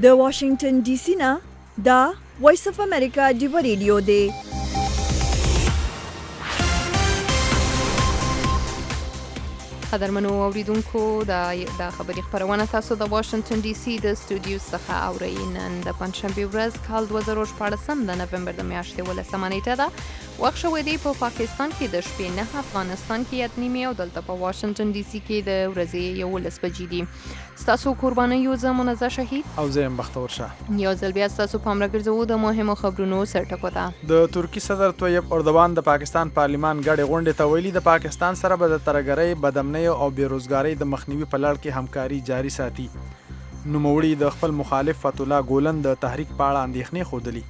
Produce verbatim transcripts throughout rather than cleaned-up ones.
د واشنگټن ډي سي نه دا وایس اف امریکا ډیو ریډیو دی. قدرمنو اوریدونکو دا د خبري خبرونه تاسو د واشنگټن ډي سي د استودیو څخه اورئ. نن د پنځشنبه ورځ کال دوه زره شپاړس د نومبر د میاشتې ولسمه نیټه ده. وخت شوی دی په پاکستان کې د شپې نه، افغانستان کې یاد نیمې او دلته په واشنگټن ډي سي کې د ورځې یولس بجې دي. ستاسو قربانیو زه منزه شهید او زه یم بختور شاه. یو ځل بیا ستاسو پام راګرځوو د مهمو خبرونو سرټکو ته. د ترکی صدر طیب اردوان د پاکستان پارلیمان غړي غونډې ته ویلي د پاکستان سره به د ترګرۍ، بدامنۍ او بیروزګارۍ د مخنیوي په لړ کې همکاري جاري ساتي. نوموړي د خپل مخالف فتح الله ګولن د تحریک په اړه اندېښنې ښودلې.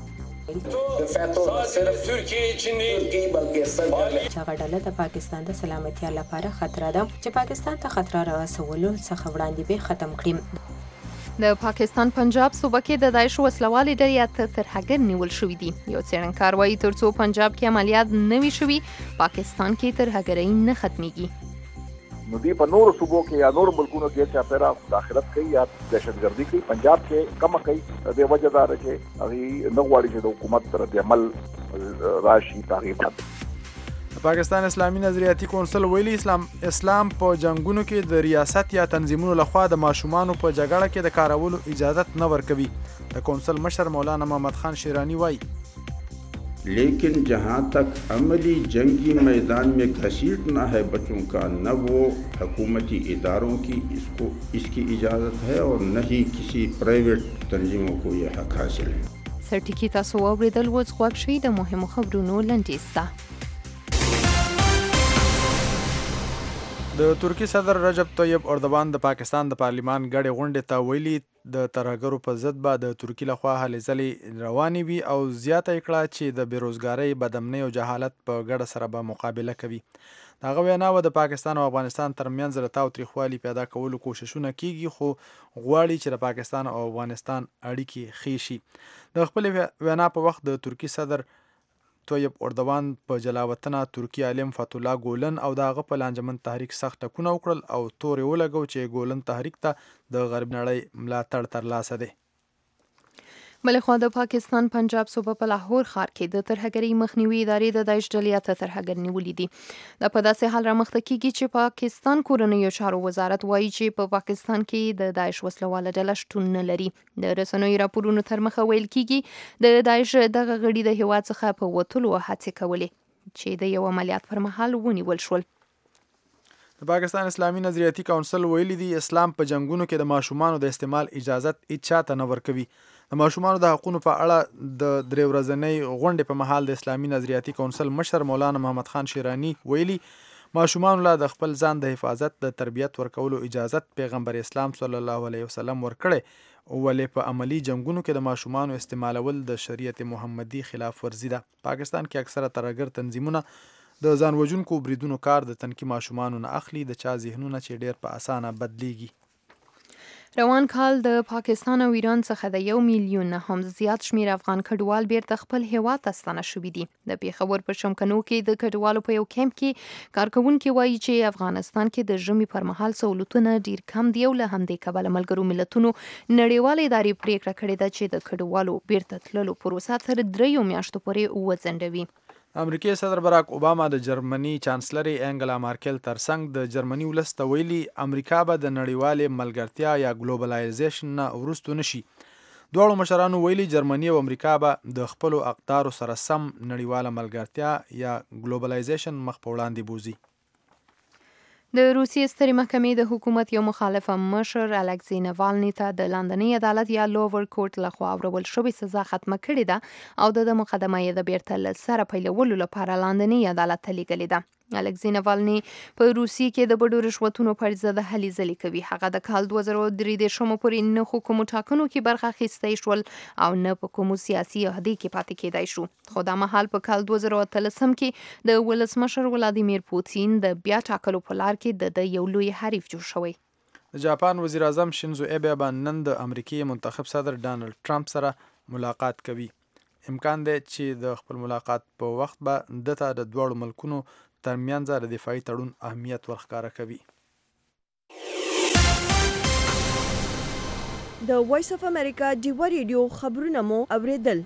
هغه ډله د پاکستان د سلامتیا لپاره خطر ده چې پاکستان ته خطر رسولو څخه وړاندې به ختم کړي. د پاکستان پنجاب صوبه کې د داعش وسلوالې ډلې ته ترهګر نیول شوي دي. یو څېړنکار وایي ترڅو پنجاب کې عملیات نه وي شوي، پاکستان کې ترهګرۍ نه ختمیږي. نو دی په نورو صوبو کې یا نورو ملکونو کې چې پیرا مداخلت کوي یا دهشتګردي کوي، پنجاب کې کم کوي. د وجه دار چې هغه نه غواړي چې د حکومت تر د عمل راشي تعقیبات. پاکستان اسلامي نظریاتي کونسل ویلي اسلام اسلام په جنگونو کې د ریاست یا تنظیمونو لخوا د ماشومانو په جګړه کې د کارولو اجازت نه ورکوي. د کونسل مشر مولانا محمد خان شیرانی وایي لیکن جہاں تک عملی جنگی میدان میں گھسیٹنا ہے بچوں کا، نہ وہ حکومتی اداروں کی اس کو اس کی اجازت ہے اور نہ ہی کسی پرائیویٹ تنظیموں کو یہ حق حاصل ہے. سرټیکی تاسو اوریدل وځ غوښ شي د مهمو خبرونو لنډیسته. د ترکی صدر رجب طیب اردوان د پاکستان د پارلیمان غړي غونډې ته ویلي د ترهګرو په ضد به د ترکی لخوا هلې ځلې روانې وي او زیاته یې کړه چې د بیروزګارۍ، بدامنۍ او جهالت په ګډه سره به مقابله کوي. د هغه ویناوه د پاکستان او افغانستان ترمنځ د تاوتریخوالي پیدا کولو کوششونه کیږي، خو غواړي چې د پاکستان او افغانستان اړیکې ښې شي. د خپلې وینا په وخت د ترکی صدر طیب اردوان په جلاوطنه ترکی عالم فتح الله ګولن او د هغه په لانجمن تحریک سخت ټکونه وکړل او تورې ولګو چې ګولن تحریک ته د غرب نړۍ ملاتړ ترلاسه دی. بلخوا د پاکستان پنجاب صوبه په لاهور ښار کې د ترهګرۍ مخنیوي ادارې د داعش ډلې ته ترهګر نیولي دي. دا په داسې حال رامخته کیږي چې پاکستان کورنیو چارو وزارت وایي چې په پا پاکستان کې د داعش وسلواله ډله شتون نه لري. د رسنیو راپورونو تر مخه ویل کیږي د داعش دغه غړي د هیواد څخه په وتلو هڅې کولې چې د یو عملیات پر مهال ونیول شول. د پاکستان اسلامي نظریاتي کونسل ویلي دی اسلام په جنگونو کې د ماشومانو د استعمال اجازت هیڅ چاته نه ورکوي. د ماشومانو د حقوقو په اړه د درې ورځنۍ غونډې په مهال د اسلامي نظریاتي کونسل مشر مولانا محمد خان شیرانی ویلي ماشومانو له د خپل ځان د حفاظت د تربیت ورکولو اجازت پیغمبر اسلام صلی الله علیه وسلم ورکړی، ولې په عملی جنگونو کې د ماشومانو استعمالول د شریعت محمدي خلاف ورزي ده. پاکستان کې اکثره ترهګر تنظیمونه د ځان وژونکو بریدونو کار د تنکي ماشومانو نه اخلي، د چا ذهنونه چې ډیر په اسانه بدلیږي. روان کال د پاکستان او ایران څخه د یو میلیون نه هم زیات شمیر افغان کډوال بیرته خپل هیواد ته ستانه شوي دي. د پیښور په شمکنو کې د کډوالو په یو کیمپ کې کارکوونکي وایي چې افغانستان کې د ژمي پر مهال سہولتونه ډیر کم دي او له همدې کبله ملګرو ملتونو نړیوالې ادارې پریکړه کړې ده چې د کډوالو بیرته تللو پروسه تر دریو میاشتو پورې وځنډوي. امریکای صدر براک اوباما د جرمني چانسلر انګلا مارکل ترڅنګ د جرمني ولس ته ویلي امریکا به د نړیوالې ملګرتیا یا ګلوبلایزیشن نه وروسته نشي. دواړو مشرانو ویلي جرمني او امریکا به د خپلو اقدارو سره سم نړیواله ملګرتیا یا ګلوبلایزیشن مخ په وړاندې بوزي. د روسیې سترې محکمې د حکومت یو مخالفه مشر الکسی ناوالني ته د لاندنۍ عدالت یا لوور کورټ لخوا اورول شوې سزا ختمه کړې ده او د مقدمه یې د بیرته له سره پیلولو لپاره لاندنۍ عدالت ته لیږلې ده. الکسی ناوالني په روسیې کې د بډو رشوتونو پر ضد هلې ځلې کوي. هغه د کال دوه زره درې دېرشمو پورې نه خو کومو ټاکنو کې برخه اخیستی شول او نه په کومو سیاسي عهدې کې پاتې کېدای شو. خو دا مهال په کال دوه زره اتلسم کې د ولسمشر ولادیمیر پوتین د بیا ټاکلو په لار کې د یو لوی حریف جوړ شوی. د جاپان وزیر اعظم شینزو ایبه به نن د امریکای منتخب صدر ډانلډ ټرمپ سره ملاقات کوي. امکان دی چې د خپل ملاقات په وخت به دته د دواړو ملکونو ترمنځ د دفاعي تړون اهمیت ورښکاره کوي. د وایس اف امریکا ډیوا ریډیو خبرونه مو اوریدل.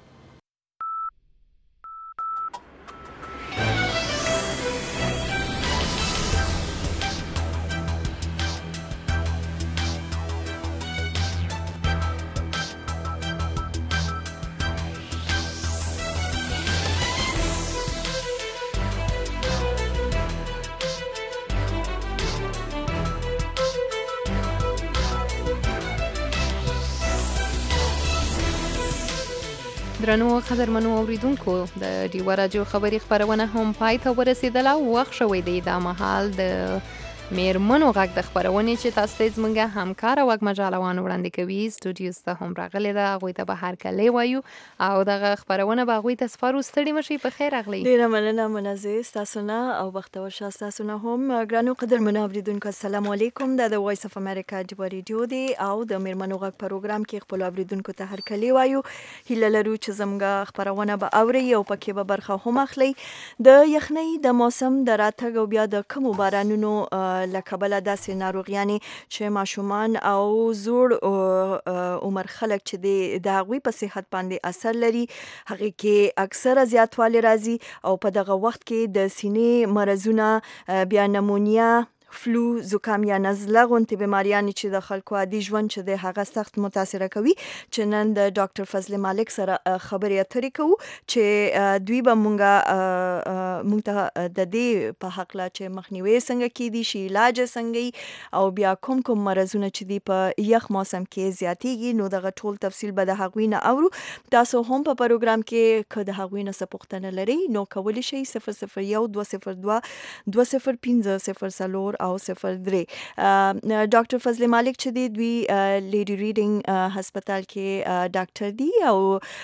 درنو قدرمنو اوریدونکو د ډیوا راډیو خبري خبرونه هم پای ته ورسیدله. وخت شوی دی دا مهال د میرمنو غږ د خبرونې چې تاسو ته زموږ همکار او مجالوان وړاندې کوي سټوډیوز ته هم راغلي ده. هغوی ته به هرکلی وایو او دغه خبرونه به هغوی ته سپارو. ستړي مشئ، په خیر راغلی. ډېره مننه منزه ستاسو نه او بختور شه ستاسو نه هم. ګرانو قدرمنو اوریدونکو السلام علیکم. دا د وایس اف امریکا ډیوا ریډیو دی او د میرمنو غږ پروګرام کې خپل اوریدونکو ته هرکلی وایو. هیله لرو چې زموږ خبرونه به اوري او پکې به برخه هم اخلي. د یخنۍ د موسم د راتګ او بیا د کمو بارانونو لکبله داسې ناروغیانې چې ماشومان او زوړ عمر خلک چې د هغوی په صحت باندې اثر لري، هغې کې اکثره زیاتوالی راځي او په دغه وخت کې د سینې مرضونه، بیا نمونیا، فلو، زکام یا نزله غونتې بیماریانې چې د خلکو عادي ژوند چې د هغه سخت متاثره کوي. چې نن د ډاکټر فضل مالک سره خبرې اترې کوو چې دوی به مونږه مونږ ته د دې په هکله چې مخنیوي څنګه کیدی شي، علاج څنګه او بیا کوم کوم مرضونه چې دی په یخ موسم کې زیاتیږي، نو دغه ټول تفصیل به د هغوی نه اورو. تاسو هم په پروګرام کې که د هغوی نه څه پوښتنه لرئ نو کولی شئ صفر صفر یو دوه صفر دوه دوه صفر پنځه صفر څلور او صفر درې. ډاکټر فضل مالک چې دی دوی لیډي ریډینګ هسپتال کې ډاکټر دی او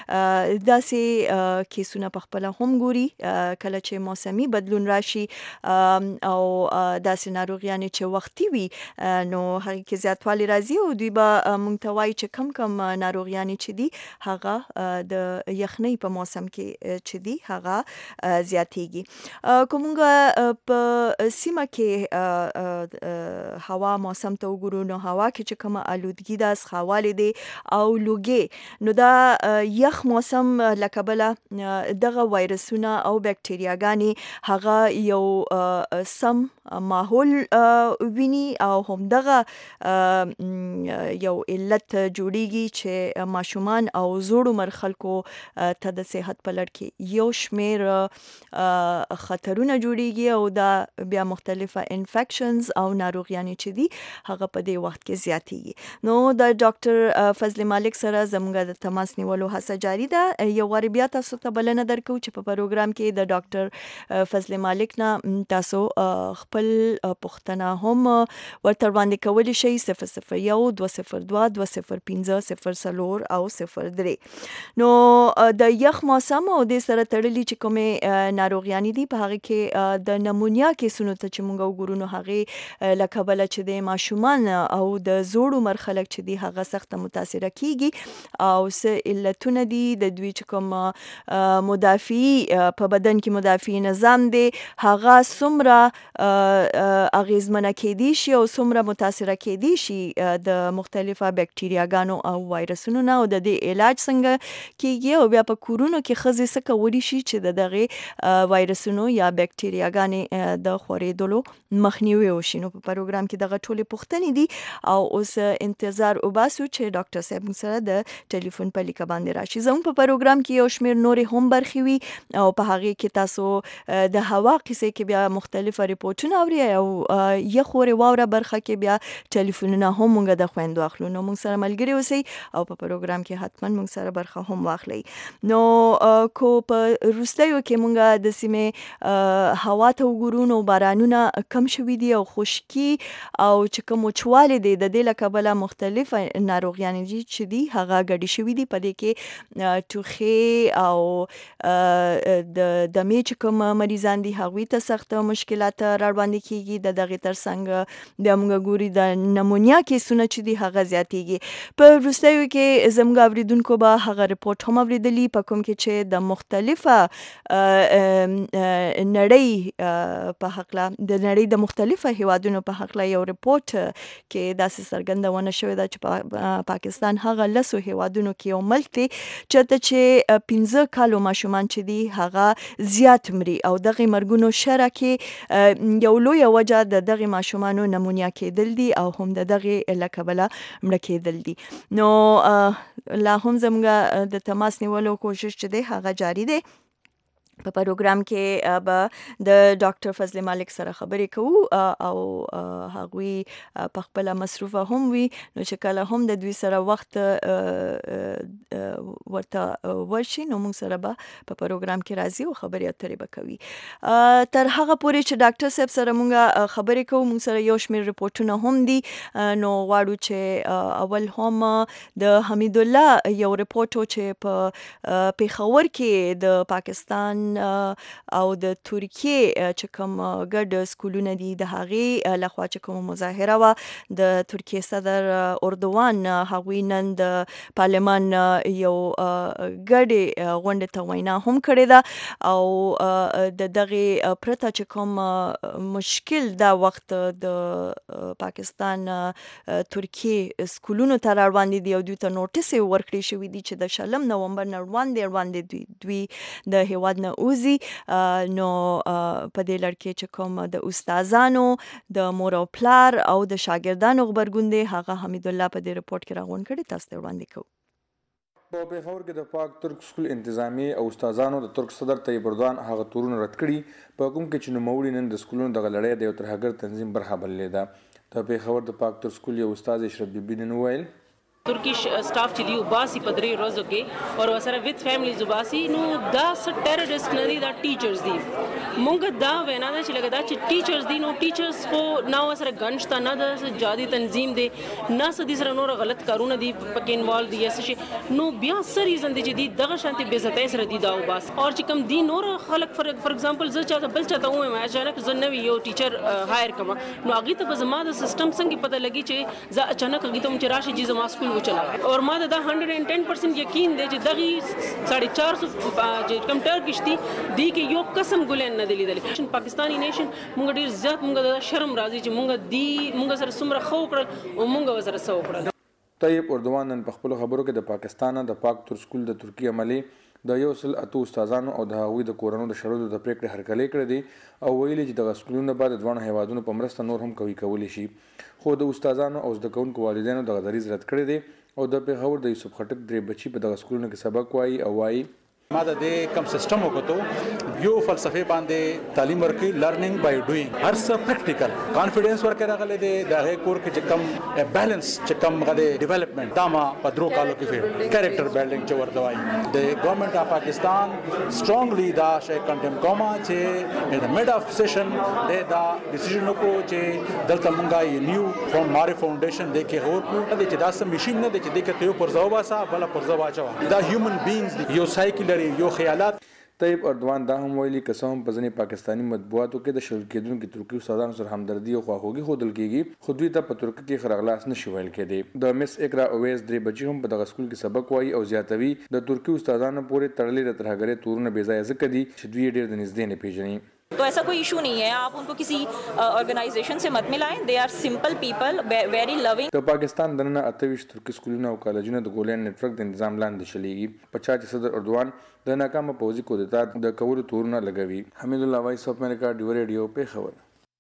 داسې کیسونه په خپله هم ګوري کله چې موسمي بدلون راشي او داسې ناروغیانې چې وختي وي نو هغې کې زیاتوالی راځي او دوی به موږ ته وایي چې کم کم ناروغیانې چې دي هغه د یخنۍ په موسم کې چې دي هغه زیاتیږي. که موږ په سیمه کې هوا موسم ته وګورو نو هوا کې چې کومه آلودګي ده، سخاوالی دی او لوګي، نو دا یخ موسم له کبله دغه وایرسونه او بکټریاګانې هغه یو سم ماحول ویني او همدغه یو علت جوړیږي چې ماشومان او زوړ عمر خلکو ته د صحت په لړ کې یو شمیر خطرونه جوړیږي او دا بیا مختلفه انفیکشنز او ناروغیانې چې دي هغه په دې وخت کې زیاتیږي. نو د ډاکټر فضل مالک سره زموږ د تماس نیولو هڅه جاري ده. یو وارې بیا تاسو ته بلنه درکوو چې په پروګرام کې د ډاکټر فضل مالک نه تاسو خپل پوښتنه هم ورته وړاندې کولی شئ. صفر صفر یو دوه صفر دوه دوه صفر پنځه صفر څلور او صفر درې. نو د یخ موسم او د سره تړلي چې کومې ناروغیانې دي په هغه کې د نمونیا کیسونو ته چې موږ وګورو نو هغې له کبله چې د ماشومان او د زوړ عمر خلک چې دي هغه سخته متاثره کیږي او څه علتونه دي د دوی چې کوم مدافعي په بدن کې مدافعي نظام دی هغه څومره اغیزمنه کیدی شي او څومره متاثره کیدی شي د مختلفه بکټریاګانو او وایرسونو نه او د دې علاج څنګه کیږي او بیا په کورونو کې ښځې څه کولی شي چې د دغې وایرسونو یا بکټریاګانې د خورېدلو مخنیوي وشي. نو په پروګرام کې دغه ټولې پوښتنې دي او اوس انتظار وباسو چې ډاکټر صاحب موږ سره د ټلیفون په لیکه باندې راشي. زموږ په پروګرام کې یو شمیر نورې هم برخې وي او په هغې کې تاسو د هوا قصې کې بیا مختلفه ریپورټونه اوري او یخ اورې واوره برخه کې بیا ټلیفونونه هم موږ د خویندو اخلو. نو موږ سره ملګري اوسئ او په پروګرام کې حتما موږ سره برخه هم واخلئ. نو کو په وروستیو کې موږ د سیمې هوا ته وګورو نو بارانونه کم شوي دي او خشکي او چې کوم وچوالی دی د دې له کبله مختلف ناروغیانې چې دي هغه ګډې شوي دي. په دې کې ټوخی او د دمې چې کوم مریضان دي هغوی ته سخت مشکلات راوړاندې کیږي. د دغې ترڅنګ بیا موږ ګوري د نمونیا کیسونه چې دي هغه زیاتیږي. په وروستیو کې زموږ اوریدونکو به هغه ریپورټ هم اوریدلي په کوم کې چې د مختلفه نړۍ په هکله د نړۍ د مختلفو مختلفه هیوادونو په حق لا یو ریپورت کې داسې څرګندونه شوې ده چې پاکستان هغه لسو هیوادونو کې یو ملک دی چې چې پنځه کالو ماشومان چې دي هغه زیات مري او دغه مرګونو شره کې یو لوی وجه د دغه ماشومانو نمونیا کېدل دي او هم د دغه لکبله مړه کېدل دي. نو لا هم زموږ د تماس نیولو کوشش چې دی هغه جاری دی. په پروګرام کې به د ډاکټر فضل مالک سره خبرې کوو او هغوی په خپل مصروفه هم وي نو چې کله هم د دوی سره وخت ورته ورشي نو موږ سره به په پروګرام کې راځي او خبرې اترې به کوي. تر هغه پورې چې ډاکټر صاحب سره موږ خبرې کوو موږ سره یو شمېر ریپورټونه هم دي نو غواړو چې اول هم د حمید الله یو ریپورټ چې په پیښور کې د پاکستان او د ترکیه چې کوم ګډ سکولونه دي د هغې لخوا چې کوم مظاهره وه د ترکیه صدر اردوان هغوی نن د پارلمان یو ګډې غونډې ته وینا هم کړې ده او د دغې پرته چې کوم مشکل دا وخت د پاکستان ترکیه سکولونو ته راوړاندې دي او دوی ته نوټس یې ورکړی شوي دي چې د شلم نومبر نه وړاندې وړاندې دوی د هیواد نه اوزي نو په دې لړ کې چې کوم د استادانو د مور او پلار او د شاګردانو غبرګون دی هغه حمید الله په دې رپورټ کې راغونډ کړي تاسو ته وړاندې کوو. په پیښور کې د پاک ترک سکول انتظامی او استادانو د ترک صدر طیب اردوان هغه تورونه رد کړي په کوم کې چې نوموړي نن د سکولونو دغه لړۍ د یو ترهګر تنظیم برخه بللې ده. د پیښور د پاک ترک سکول یو استاد اشرف بیبي نن وویل ترکیش سٹاف چې دی وباسي په درې ورځو کې او سره ویت فیملیز وباسي نو دا س ټیرریست نه دي دا ټیچرز دي. مونږ دا وینا ده چې لکه دا چې ټیچرز دي نو ټیچرز خو نه سره ګنج ته نه د جادي تنظیم دی نه سدي سره نور غلط کارونه دي پکې انوالو دي اس شي نو بیا سر ریزن دي چې دي دغه شانتي بے عزتۍ سره دي دا وباس او چې کوم دي نور خلک فار ایگزامپل زه چاته بل چاته وایم اچانک زه نوی یو ټیچر هایر کما نو هغه ته به زما د سیستم څنګه پته لګي چې زه اچانک هغه ته راشي چې زما سکول چلا اور ما دا one hundred ten percent یقین دی چې دغه ساڑھے چار سو چې کم ټرکش دي دی کې یو قسم ګلین نه دی لیدل. پاکستانی نیشن مونږ ډیر زیات مونږ شرم راځي چې مونږ دی مونږ سره څومره خو کړل او مونږ سره سو کړل. طیب اردوان نن په خپل خبرو کې د پاکستان د پاک تر سکول د ترکیه عملی د یو سل اتو استادانو او د هغوی د کورونو د شړلو د پریکړې هرکلی کړی دی او ویلي چې دغه سکولونه به د دواړو هیوادونو په مرسته نور هم قوي کولی شي. خو د استادانو او زده کوونکو والدینو دغه دریځ رد کړی دی او د پیښور د یوسف خټک درې بچي په دغه سکولونو کې سبق وایي او وایي ما د دې کم سیستم وکړو یو فلسفه باندې تعلیم ورکي لرنینګ بای ډوینګ هر څه پریکټیکل کانفیډنس ورکړه راغله د دغه کور کې چې کم بیلانس چې کم غده ډیولپمنٹ دا ما په درو کالو کې فیر کریکټر بیلډینګ چې ورته وایي د ګورنمنت اف پاکستان سترونګلی دا شی کنټم کوما چې ان د میډ اف سیشن د دا ډیسیژن وکړو چې دلته مونږه یو نیو فروم ماری فاونډیشن د کې هور کو د چې دا سم ماشين نه د چې د کې یو پرځو باسا بل پرځو واچو دا هیومن بینګز یو سایکل یو خیالات. طیب اردوان دا هم ویلي که څه هم په ځینې پاکستاني مطبوعاتو کې د شړل کېدونکو ترکي استادانو سره همدردي او خواخوږي ښودل کېږي خو دوی ته په ترکي کې ښه راغلاست نشي ویل کېدی. د مس اقرا اویس درې بچي هم په دغه سکول کې سبق وایي او زیاتوي د ترکي استادانو پورې تړلې د ترهګرۍ تورونه بې ځایه ځکه دي چې دوی ډېر د نږدې نه پېژني. तो ऐसा कोई इशू नहीं है, आप उनको किसी ऑर्गेनाइजेशन से मत मिलाएं, they are simple people very loving. د پاکستان دننه اتهویشت ترکي سکولونه او کالجونه د ګولین نتورک د نظام لاندې چلیږي په چا چې صدر اردوان د ناکامه پوځي کودتا د کولو تورونه لګوي. حمید الله وایس اف امریکا ډیو ریډیو پیښور.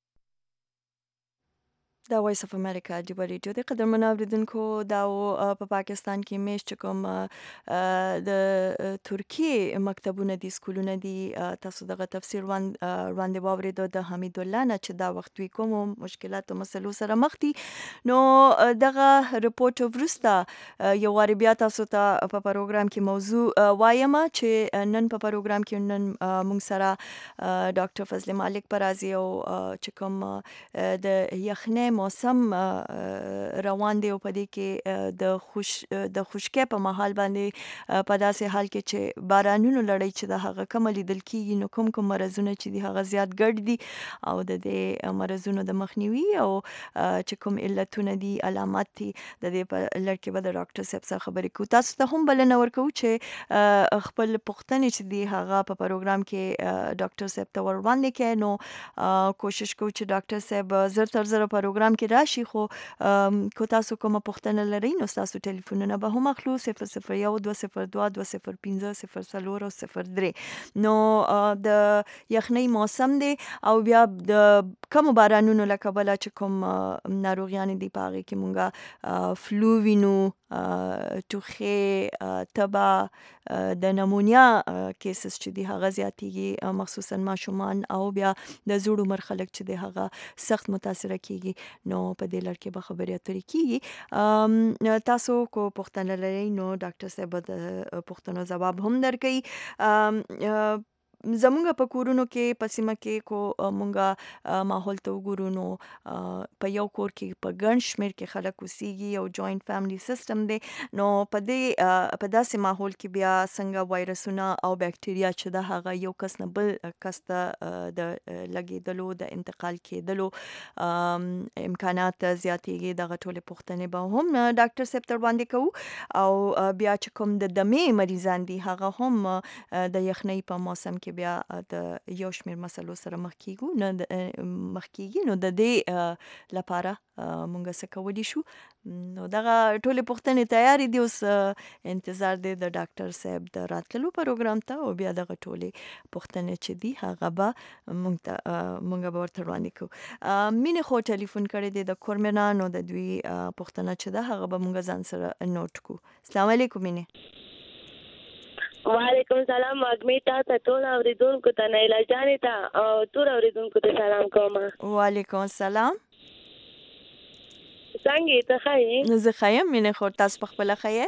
دا وایس اف امریکا ډیو ریډیو د قدرمن اوریدونکو دا په پاکستان کې میش چې کوم د ترکیه مکتبونه دي سکولونه دي تاسو دغه تفسیر وړاندې واورېدو د حمید الله نه چې دا وخت وی کوم مشکلات او مسلو سره مخ دي. نو دغه رپورټ وروسته یو واري بیا تاسو ته په پروګرام کې موضوع وایم چې نن په پروګرام کې نن موږ سره ډاکټر فضل مالک پرازي او چې کوم د یخنۍ موسم روان دی او په دې کې د خوش د خشکۍ په مهال باندې په داسې حال کې چې بارانونو لړۍ چې د هغه کم لیدل کیږي نو کوم کوم مرزونه چې دی هغه زیات ګډ دي او د دې مرزونو د مخنیوي او چې کوم علتونه دي علامات دي د دې په لړ کې به د ډاکټر صاحب سره خبرې کوو. تاسو ته هم بلنه ورکوو چې خپل پوښتنې چې دی هغه په پروګرام کې ډاکټر صاحب ته ور وړاندې کړئ. نو کوشش کوو چې ډاکټر صاحب زر تر زر پروګرام کې راشي، خو کو تاسو کومه پوښتنه لرئ نو تاسو ټلیفونونه به هم اخلو صفر صفر یو دوه صفر دوه دوه صفر پنځه صفر څلور او صفر درې. نو د یخنۍ موسم دی او بیا د کم بارانونو له کبله چې کوم ناروغیانې دي په هغې کې مونږه فلو وینو، ټوخی، تبه، د نمونیا کیسز چې دي هغه زیاتیږي مخصوصا ماشومان او بیا د زوړ عمر خلک چې دی هغه سخت متاثره کیږي. نو په دې لړ کې به خبرې اترې کیږي. تاسو کو پوښتنه لرئ نو ډاکټر صاحب د پوښتنو ځواب هم درکوي. زمونږ په کورونو کې په سیمه کې کو مونږه ماحول ته وګورو نو په یو کور کې په ګڼ شمېر کې خلک اوسېږي، یو جوائنٹ فیملی سیسټم دی. نو په دې په داسې ماحول کې بیا څنګه وایرسونه او بیکټیریا چې د هغه یو کس نه بل کس ته د لګېدلو د انتقال کېدلو امکانات زیاتېږي. دغه ټولې پوښتنې به هم ډاکټر صاحب تر باندې کوو او بیا چې کوم د دمې مریضان دي هغه هم د یخنۍ په موسم کې بیا د یو شمېر مسلو سره مخ کیږو نه مخ کیږي. نو د دې لپاره مونږ څه کولی شو. نو دغه ټولې پوښتنې تیارې دي، اوس انتظار دی د ډاکټر صاحب د راتللو پروګرام ته او بیا دغه ټولې پوښتنې چې دي هغه به مونږ ته مونږ به ورته وړاندې کوو. مینې خو ټلیفون کړی دی د کورمنا، نو د دوی پوښتنه چې ده هغه به مونږ ځان سره نوٹ کوو. السلام علیکم مینې. وعلیکم سلام. اګمی تا ته ټول اوریدونکو ته نیلا جانې ته او ټول اوریدونکو ته سلام کوم. وعلیکم السلام. څنګه ته ښه یې؟ زه ښه یم مینې خور، تاسو په خپله ښه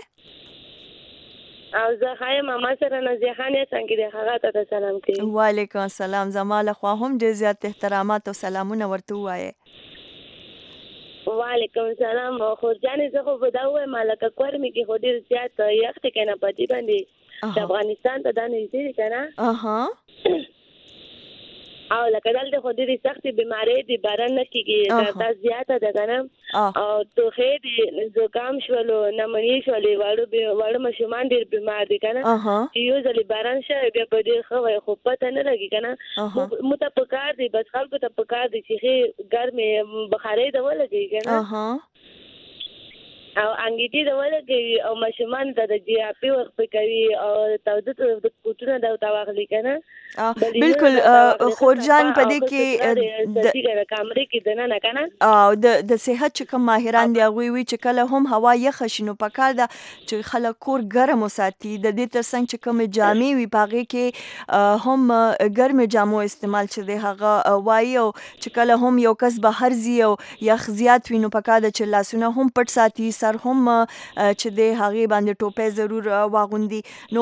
یې؟ او زه ښه یم. ما سره نازیه خانې څنګه دی هغه ته سلام کوي. وعلیکم السلام. زما له خوا هم ډېر زیات احترامات او سلامونه ورته ووایې. وعلیکم السلام. خورجانې زه خو به دا ووایم لکه کورمې کې خو ډېر زیات یخ دی که نه په دې باندې د افغانستان ته دا نږدې دي که نه، او لکه دلته خو ډېرې سختې بیمارۍ دي، باران نه کېږي، دا زیاته ده که نه، او ټوخې دي، زکام شولو، نمونې شولې، واړه واړه ماشومان ډېر بیمار دي که نه، چې یو ځلې باران شوی بیا به ډېر ښه وای، خو پته نه لګي که نه. خو موږ ته پکار دی، بس خلکو ته پکار دی چې ښې ګرمې بخارۍ ته ولګوي که نه او انګیټي د ولګوي او ماشومان ته د جیاپي وخت کوي او تاوده د کوټونه د واخلي که نه. بالکل خورجان په دې کې د کامرې کې دننه که نه او د صحت چې کوم ماهران دي هغوی وي چې کله هم هوا یخه شي نو پکار ده چې خلک کور ګرم وساتي. د دې تر څنګ چې کومې جامې وي په هغې کې هم ګرمې جامو استعمال چې دی هغه وایي، او چې کله هم یو کس بهر ځي او یخ زیات وي نو پکار ده چې لاسونه هم پټ ساتي، سر هم چې دی هغې باندې ټوپۍ ضرور واغوندي. نو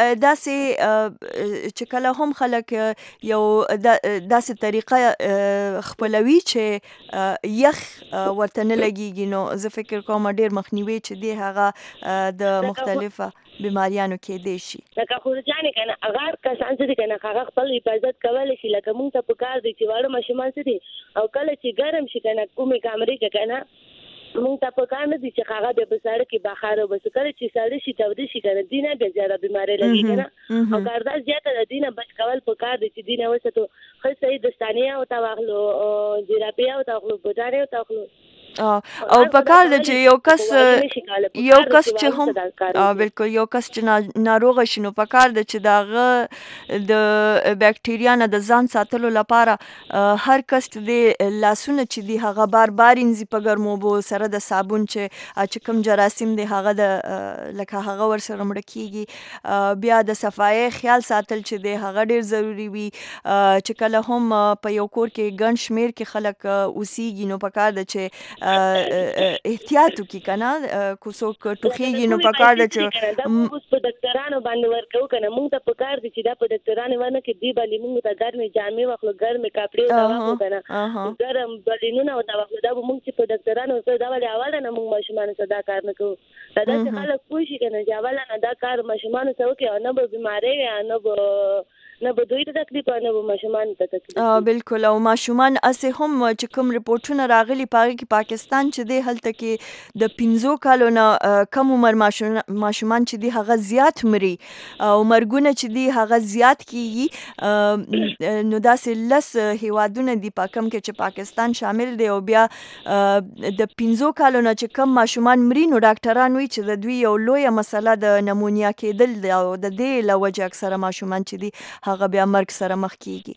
داسې چې کله هم خلک یو داسې طریقه خپلوي چې یخ ورته نه لګیږي، نو زه فکر کوم ډېر مخنیوی چې دی هغه د مختلفه بیماریانو کېدی شي. لکه خورجانې که نه هغه کسان څه دي که نه هغه خپل حفاظت کولی شي، لکه موږ ته پکار دی چې واړه ماشومان څه دي او کله چې ګرم شي که نه کومې کامرې کې که نه موږ ته پکار نه دي چې هغه بیا په ساړه کې بخار وباسو، کله چې ساړه شي توده شي که نه دې نه بیا زیاده بیمارۍ لګي که نه، او کاردا زیاته ده دې نه بچ کول پکار دی چې دې نه وساتو. ښه صحیح دستانې ورته واخلو، جرابې ورته واخلو، بوټانې ورته واخلو، او پکار ده چې یو کس یو کس چې هم بالکل یو کس چې ناروغه شي نو پکار ده چې د هغه د بیکټیریا نه د ځان ساتلو لپاره هر کس د لاسونه چې دي هغه بار بار انځي په ګرمو اوبو سره د صابون چې چې کوم جراثیم دی هغه د لکه هغه ورسره مړه کېږي. بیا د صفایۍ خیال ساتل چې دی هغه ډېر ضروري وي. چې کله هم په یو کور کې ګڼ شمېر کې خلک اوسېږي نو پکار ده چې احتیاط وکړي کنه کو څوک ټوخیږي نو پکار ده چې دا موږ په ډاکټرانو باندې ورکو کنه موږ ته پکار دي چې دا په ډاکټرانو باندې کې دی باندې موږ ته ګرمې جامې واخلو ګرمې کپڑے واخلو کنه ګرم بلینونه او دا واخلو دا موږ چې په ډاکټرانو سره دا ولې اواله نه موږ ماشومان سره دا کار نه کوو دا چې خلک کوی شي کنه چې اواله نه دا کار ماشومان سره کوي او نه به بیماری نه به نه به دوی ته تکلیف نه به ماشومان ته تکلیف بالکل او ماشومان اسه هم چې کوم ریپورتونه راغلي پاره کې پاکستان چې دی هلته کې د پنځو کالو نه کم عمر ماشومان چې دی هغه زیات مري او مرګونه چې دی هغه زیات کیږي نو داسې لس هیوادونه دی په کم کې چې پاکستان شامل دی او بیا د پنځو کالو نه چې کم ماشومان مري نو ډاکټران وایي چې د دوی یو لویه مسله د نمونیا کېدل دی او د دې له وجې اکثره ماشومان چې دی هغه بیا مرګ سره مخ کیږي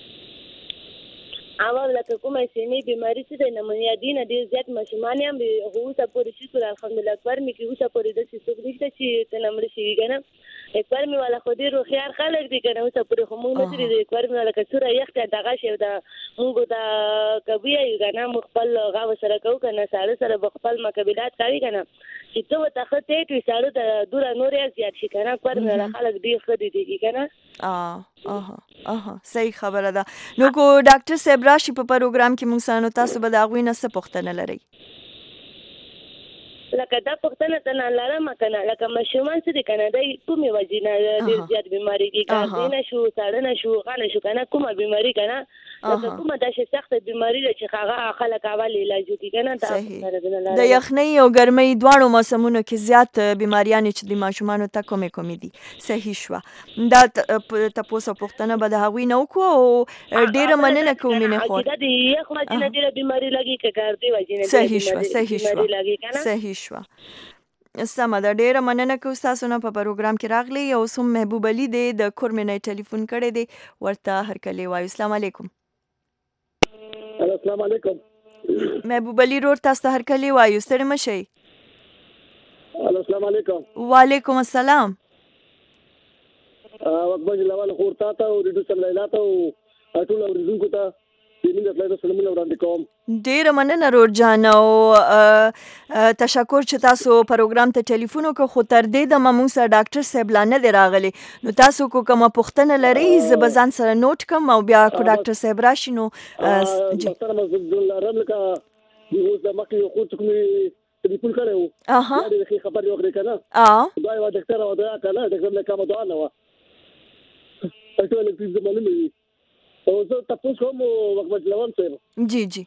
اول لکه کومه سینې بیماری چې د نمونیا دي نه ډېر زیات ماشومان هم اوسه پورې شکر الحمدلله اکبر مې کې اوسه پورې داسې څوک نشته چې ته نمړه شوي که نه اکبر مې والا خو ډېر هوښیار خلک دي که نه اوسه پورې خو موږ نه ترې د اکبر مې والا که څوره یخ ته دغه شي د موږ د که ویایو که نه موږ خپل غاوه سره کوو که نه ساړه سره به خپل مقابلات کوي که نه چې ته ورته ښه ټیټ وي ساړه ته دوره نور یې زیات شي که نه اکبر مې والا خلک ډېر ښه دي دي که نه اها اها صحیح خبره ده نو کو ډاکټر صاحب راشي په پروګرام کې موږ سره نو تاسو به د هغوی نه څه پوښتنه لرئ لکه دا پوښتنه ته نه لرم که نه لکه ماشومان څه دي که نه دی کومې وجې نه ډېر زیات بیماري دي ګازي نه شو ساړه نه شو هغه نه شو که نه کومه بیماري که نه لکه کومه داسې سخته بیماري ده چې هغه خلک اول علاج وکړي که نه دا د یخنۍ او ګرمۍ دواړو موسمونو کې زیات بیماریانې چې د ماشومانو ته کومې کومې دي صحیح شوه دا تپوس او پوښتنه به د هغوی نه وکړو او ډېره مننه کوو مینې خور دا د یخ وجې نه ډېره بیماري لګي که ګردې وجې نه صحیح شوه صحیح شوه صحیح شوه سمه ده ډېره مننه کوو ستاسو نه په پروګرام کې راغلی او اوس هم محبوب علي دی د کورمینۍ ټلیفون کړی دی ورته هرکلی وایو السلام علیکم السلام علیکم محبوب علي رور تاسو ته هرکلی وایو ستړي مه شئ السلام علیکم وعلیکم السلام وقبه جلوال خور تا ته او ریډیو سم لیلا ته او ټول اوریدونکو ته دیني د فلایټ سلامونه وړاندې کوم ډېره مننه رور جان او تشکر چې تاسو پروګرام ته ټلیفون وکړو خو تر دې دمه موږ سره ډاکټر صاحب لا نه دی راغلی نو تاسو کو کومه پوښتنه لرئ زه به ځان سره نوټ کړم او بیا کو ډاکټر صاحب راشي نو ډاکټر لرم لکه اوس د مخکې یو خو څوک ټلیفون کړی و اها دا د خبرې وکړې که نه دا یوه ډاکټره وه دعا که نه ډاکټر نه کومه دعا نه وه ټول فیس معلومه وي او زه تپوس کوم وقبه جلوان صاحب جی جی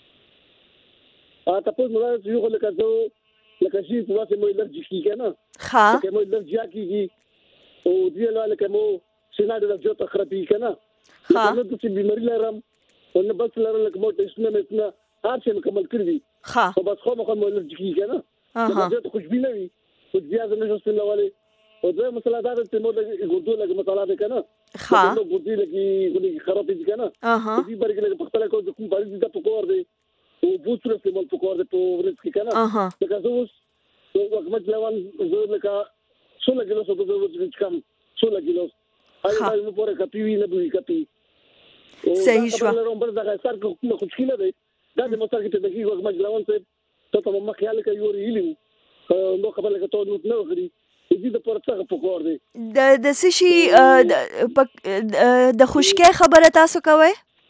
تپوس مو دا چې یو خو لکه زه لکه شي په واسې مو الرجي کېږي که نه ښه لکه مو الرجي کېږي او دې له لکه مو سینه ډېره زیاته خرابېږي که نه ښه زه داسې بیماري لرم او نه بس لرم لکه مو ټسټونه مې نه هر شی مکمل کړي دي ښه خو بس خامخا مو الرجي کېږي که نه لکه زیاته خوشبي نه وي خوشبي زه نه شم سپینولی او دوی مسله دا ده چې مو لږ ګردو لږ مسله ده که نه ښه نو ګردې لږ خرابې دي که نه دې باره کې لږ پخپله کوم د کوم پالیز دا پکار دی او اوبو سره استعمال پکار دی په ورځ کې که نه لکه زه اوس وقمه جلوان زه لکه سوله ګیلوس به زه وڅښم سوله ګیلوس هغې باندې مو پورې کپي وي نه به وي کپي صحیح شوه لرم بل دغه سر کې کومه خوشکي نه دی دا د مو سر کې ته دقیق وقمه جلوان صاحب ته ته مو خیال کوي یورې هیلي وو نو خبره لکه ته نوټ نه وکړي د د څه شي د خشکۍ خبره تاسو کوئ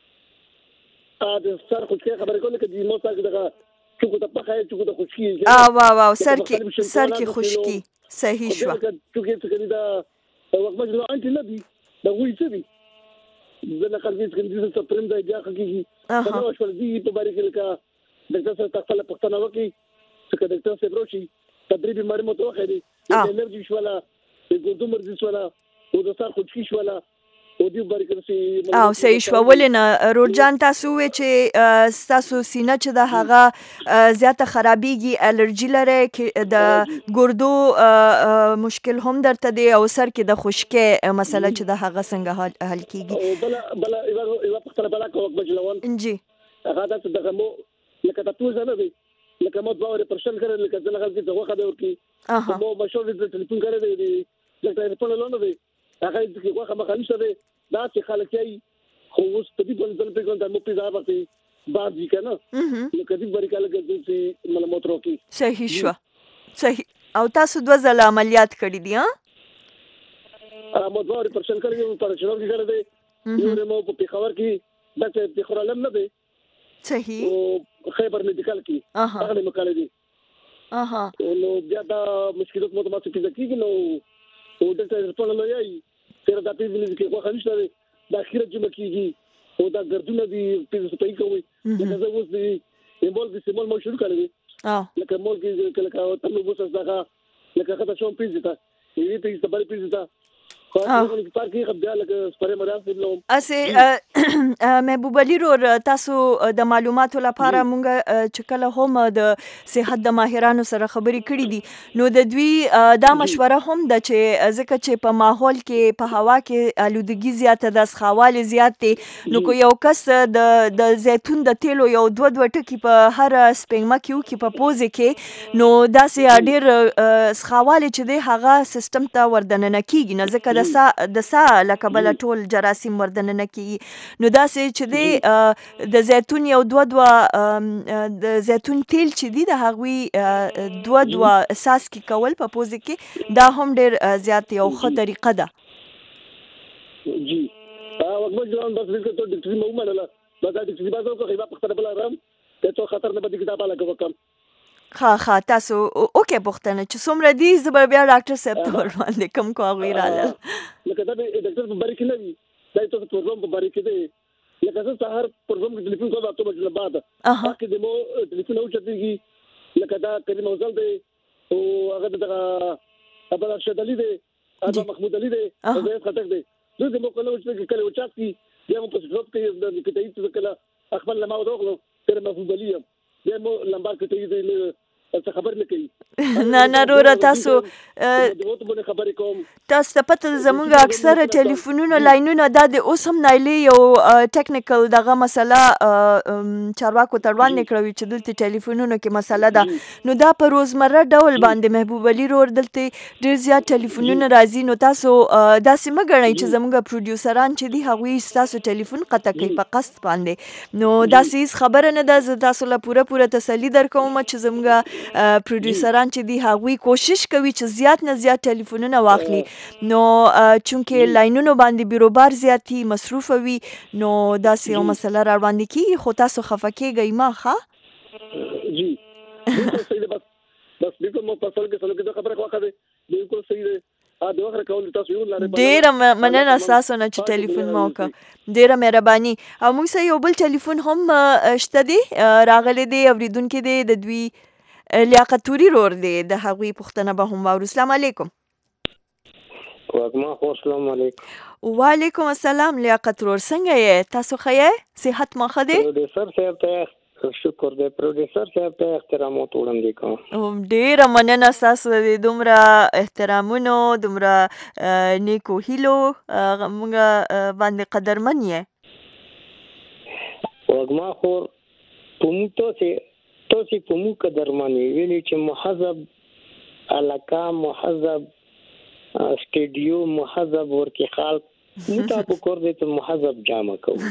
د سر خشکۍ خبره کوم لکه د مو سر کې دغه چوکو ته پخه چوکو ته خشکي واو واو سر کې سر کې خشکي صحیح شوه چوکې څه دا وقت مجلو انټي نه دي دا وایي څه دي زه نه خلک څنګه د سپریم د بیا خکېږي دا نو شول دي په باره کې لکه ډاکټر صاحب خپل پښتنه وکړي چې ډاکټر صاحب راشي تدریب بیماری مو ته وخی دی الرجي شوله د ګردو مرضي شوله او د سر خشکي شوله او دې باره کې او صحیح شوه ولې نه رورجان تاسو ووایئ چې ستاسو سینه چې ده هغه زیاته خرابېږي الرجي لرئ د ګردو مشکل هم درته دی او سر کې د خشکۍ مسله چې ده هغه څنګه حل کېږي بله بله یوه پوښتنه بله کوم وقت جلوان جی هغه دا چې دغه مو لکه تپوس نه دی لکه مو دوه پرشن کړل لکه ځنه غلطي ته وخت ورکی مو مشور د ټلیفون کړی دی لکه په لونه دی هغه چې وخت مخالفه دی دا چې خلک یې خو اوس په دې په ځل په ګوند مو پیدا ورته بعد دي کنه نو کدی بریکاله کې چې مله موترو کې صحیح شو صحیح او تاسو دوه ځله عملیات کړی دي ها ا مو دوه پرشن کړی په شنو کې کړی دی یو مو په پیښور کې دته پیښور علم نه دی صحیح او خیبر میډیکل کې هغه مقاله دي اها نو بیا دا مشکلات مو ته ماته پیدا کیږي نو او ډاکټر په لور یې تر دا پیژنې کې خو خنشته دی دا اخیره جمع کیږي او دا ګردونه دي پیژنې ته کوي دا زه اوس دی ایمبول کې سیمول مو شروع کړی اه لکه مول کې کله تاسو مو څه ځای لکه خاطر شوم پیژنې ته یې پیژنې ته بل پیژنې ته اسه محبوب علي رور تاسو د معلوماتو لپاره مونږ چې کله هم د صحت د ماهرانو سره خبرې کړې دي نو د دوی دا مشوره هم ده چې ځکه چې په ماحول کې په هوا کې آلودګي زیاته ده سخاواله زیات دي نو کو یو کس د د زیتون د تیلو یو دوه دوه ټکي په هر سپینګما کې کې په پوزې کې نو داسې ډېر سخاواله چې دی هغه سیستم ته وردننه کیږي نه ځکه د سا د سا لکه بل ټول جراثیم وردننه کیږي نو داسې چې دی د زیتون یو دوه دوه د زیتون تیل چې دی د هغوی دوه دوه اساس کې کول په پوزې کې دا هم ډېر زیات یو ښه طریقه ده جی وګورئ ځان بس دغه ته ډاکټر مو منله دا د دې بازو کو خیبه په خپل بل رام ته خطر نه بده کتابه لګو کوم ها ها تاسو اوکې پوښتنه چې څومره دي زه به بیا ډاکټر صاحب ته ورباندې کوم کو هغوی راغلل لکه دا ډاکټر په بری کې نه وي دا ته پروګرام په بری کې دی لکه زه سهار پروګرام کې ټلیفون کوم اته بجې بعد اها کې د مو ټلیفون او چتېږي لکه دا کریم اوزل دی او هغه دغه ابل ارشد علي دی ابا محمود علي دی او زه خطر دی دوی د مو کله چې کله وچات کی بیا مو په ډروپ کې د کتابي څه کله خپل لماو دوغلو تر محمود علي بیا مو لمبار کتابي دی څه خبر نه کوي نه نه وروره تاسو تاسو ته پته زموږ اکثره ټلیفونونو لاینونه دا د اوس هم نایلې یو ټیکنیکل دغه مسله چارواکو ته وړاندې کړوي چې دلته ټلیفونونو کې مسله ده نو دا په روزمره ډول باندې محبوب علي رور دلته ډېر زیات ټلیفونونه راځي نو تاسو داسې مه ګڼئ چې زموږ پروډیوسران چې دي هغوی ستاسو ټلیفون قطع کوي په قصد باندې نو داسې هېڅ خبره نه ده زه تاسو له پوره پوره تسلي درکوم چې زموږ پروډیوسران چې دی هغوی کوشش کوي چې زیات نه زیات ټلیفونونه واخلي نو چونکې لاینونو باندې بیروبار زیاتی مصروف وي نو داسې یو مسله را وړاندې کیږي خو تاسو خفه کیږئ ما ښه جی صحیح ده بس بس بالکل مو په سر کې سلو کې خبره واخه ده بالکل صحیح ده ا د وخت کول تاسو یو لاره ډېر مننه تاسو نه چې ټلیفون مو وکړ ډېر مهرباني او موږ سره یو بل ټلیفون هم شته دی راغلی دی اوریدونکو دی د دوی لیاقت توري رور دی د هغوی پوښتنه به هم واورو السلام علیکم وعلیکم السلام علیکم وعلیکم السلام لیاقت رور څنګه یې تاسو ښه یې صحت مو ښه دی پروډیوسر صاحب ته شکر دی پروډیوسر صاحب ته احترامات وړاندې کوم ډېره مننه ستاسو د دومره احترامونو دومره نیکو هیلو موږ باندې قدرمن یې وږما خور په موږ ته تاسو په مو قدرمنې ویلي چې محذب علاقه محذب سټډیو محذب ورکی خلک نو تاسو کور دې ته محذب جامه کوو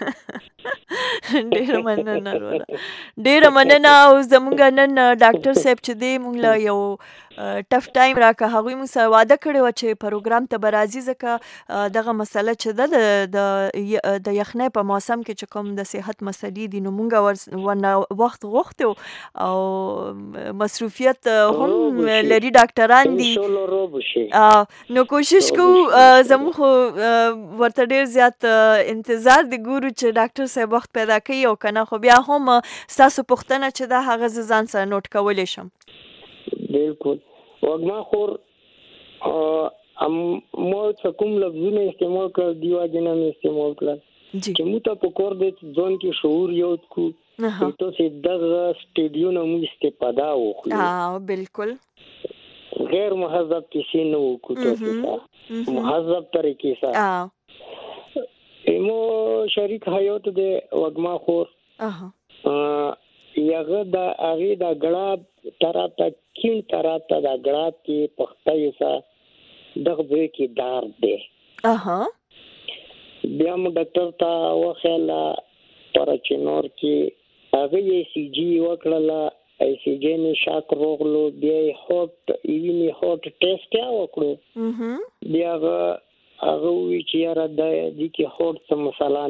ډېر مننه وروره ډېر مننه او زموږ نن ډاکټر صاحب چې دی موږ له یو ټف ټایم راکه هغوی موږ سره واده کړی وه چې پروګرام ته به راځي ځکه دغه مسله چې ده د د یخنۍ په موسم کې چې کوم د صحت مسلې دي نو موږ ورنه وخت غوښتو او مصروفیت هم لري ډاکټران دي نو کوشش کوو زموږ خو ورته ډېر زیات انتظار دی ګورو چې ډاکټر صاحب وخت پیدا کوي او که نه خو بیا هم ستاسو پوښتنه چې ده هغه زه ځان سره نوټ کولی شم بالکل وګما خور ام مو څه کوم لفظونه استعمال کړ دیو جنا می استعمال کړ چې مو ته په کور دې ځون کې شعور یو کو ته سي دغه سټډیو نو مو استفاده وکړو ها بالکل غیر مهذب کسی نو کو ته مهذب طریقې سره مو شریک حیات دې وګما خور اها یغه دا اغه دا غړا تراته کین تراته دا غړا کې پختای سا دغه به کې دار دی اها بیا مو ډاکټر تا وخلا پر چنور کې هغه یې سی جی وکړه ای سی جی نه شاک روغلو بیا هوت ایویني هوت ټیسټ یا وکړو بیا هغه وی چې را د دې کې هوت څه مسله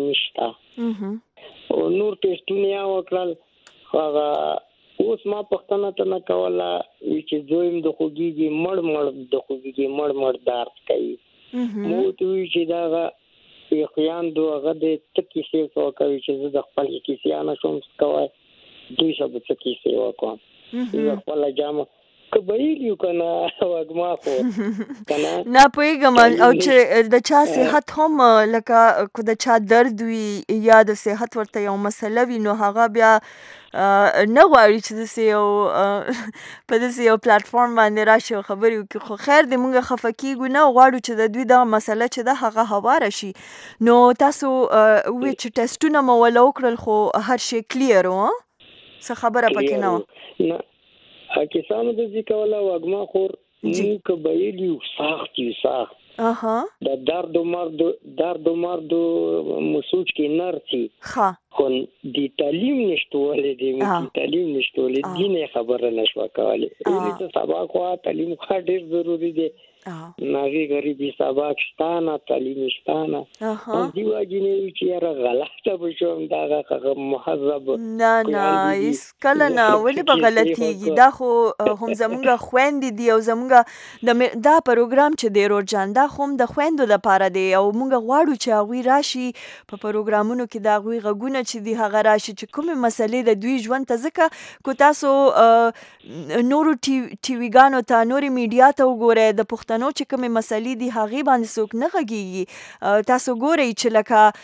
نشته او نور ټیسټونه یا وکړل هغه اوس ما پښتنه ته نه کوله چې دویم د خوږیږي مړ مړ د خوږیږي مړ مړ درد کوي مو ته وی چې دا یخیان دوغه د تکي سي څو کوي چې د خپل کیسه نه شوم کوي دوی سب تکي سي وکم یو خپل جام کبایلیو کنه وګما خو کنه نه پوهیږم او چې د چا صحت هم لکه کو د چا درد وي یا د صحت ورته یو مسله وي نو هغه بیا نه غواړي چې داسې یو په داسې یو پلیټفارم باندې راشي او خبرې وکړي خو خیر دی مونږ خفه کیږو نه غواړو چې د دوی دغه مسله چې ده هغه هواره شي نو تاسو ووایئ چې ټسټونه مو وله وکړل خو هر شی کلیر و څه خبره پکې نه وه کسانو د ځي کوله وګما خور مو کبایلیو ساخت یو ساخت اها د درد و مرد درد و مرد مسوج کې نرسي ها خو د تعلیم نشټولې د تعلیم نشټولې دینه خبره نشو کولای دې ته سبق وا تعلیم خو ډیر ضروری دی ناوی غریبی سبق شتانه تعلیم شتانه دی واجینې چې را غلطه بشوم دا هغه مهذب نه نه اس کله نه ولې به غلطيږي دا خو هم زمونږ خويندې دی او زمونږ دا پروګرام چې دی روزان دا خو د خويندو لپاره دی او مونږ غواړو چې هغه راشي په پروګرامونو کې دا غوي غږونه چې دی هغه راشي چې کومه مسلې د دوی ژوند ته ځکه کو تاسو نورو ټي وی ګانو ته نوري میډیا ته وګورئ د پښتنو چې کومه مسلې دي هغه باندې څوک نه غږیږي تاسو ګورئ چې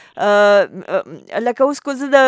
لکه لکه اوس کو زه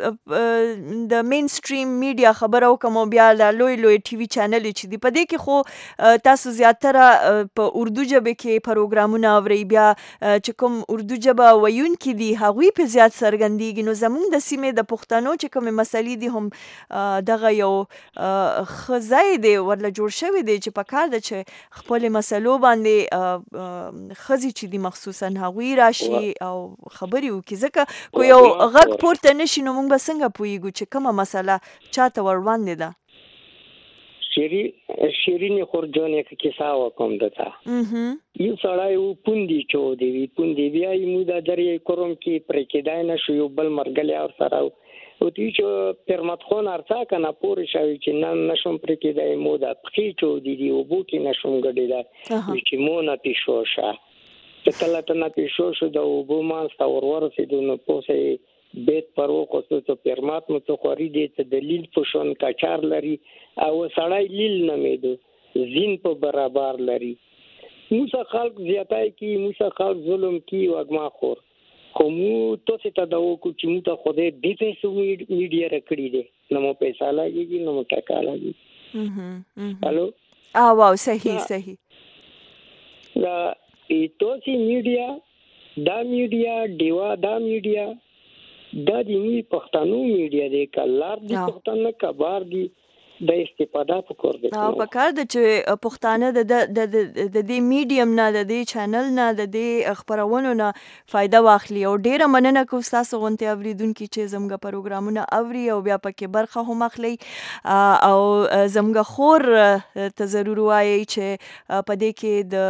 د د مین سټریم میډیا خبرو کوم بیا د لوی لوی ټي وی چینل چې دی په دې کې خو تاسو زیاتره په اردو ژبه کې پروګرامونه اورئ بیا چې کوم اردو ژبه ویونکي دي هغوی په زیات څرګندېږي نو زموږ د سیمې د پښتنو چې کومه مسلې دي هم دغه یو ښه ځای دی ورله جوړ شوی دی چې په کار ده چې خپل مسلو باندې خزي چې دی مخصوصا هغوی راشي او خبرې وکړي ځکه کو یو غږ پورته نشي نو موږ به څنګه پوهیږو چې کومه مسله چاته ور وړاندې ده شيري شيريني خورجونې کې کیسه وکم دتا یو سړی و پوندي چو دی وی پوندي بیا یې مودا درې کوم کې پرې کېدای نه شو یو بل مرګلې او سره او تی چې پرمات خون ارڅا کنه پورې شوی چې نن نشم پرې کېدای مودا پخې چو دی دی او بو کې نشم غړې دا چې مونږه پېښو شه چې کله ته نه پېښو شو دا او بو ما ستور ورسېدو نو پوسې بیت پرو کوڅه ته پرمات مو ته خوري دي ته دلیل پښون کاچار لري او سړی لیل نه میدو زین په برابر لري موسی خلق زیاتای کی موسی خلق ظلم کی وګما خور کومو ته ته دا وکړو چې موږ ته خوده دې پیسو میډیا راکړي دي نو مو پیسې لاګي نو مو ټکا لاګي الو اه واو صحیح صحیح دا ایتوسی میډیا دا میډیا دیوا دا میډیا دا د می پښتنو میډیا دی کلار دی پښتنه کبار دی د استفاده وکړ دي او په کار د چې پښتانه د د د دې میډیم نه د دې چینل نه د دې خبرونو نه فائدہ واخلي او ډیره مننه کوم تاسو غونټه اوریدونکو چې زموږ پروګرامونه اوري او بیا پکې برخه هم اخلي او زموږ خور ته ضرور وایي چې په دې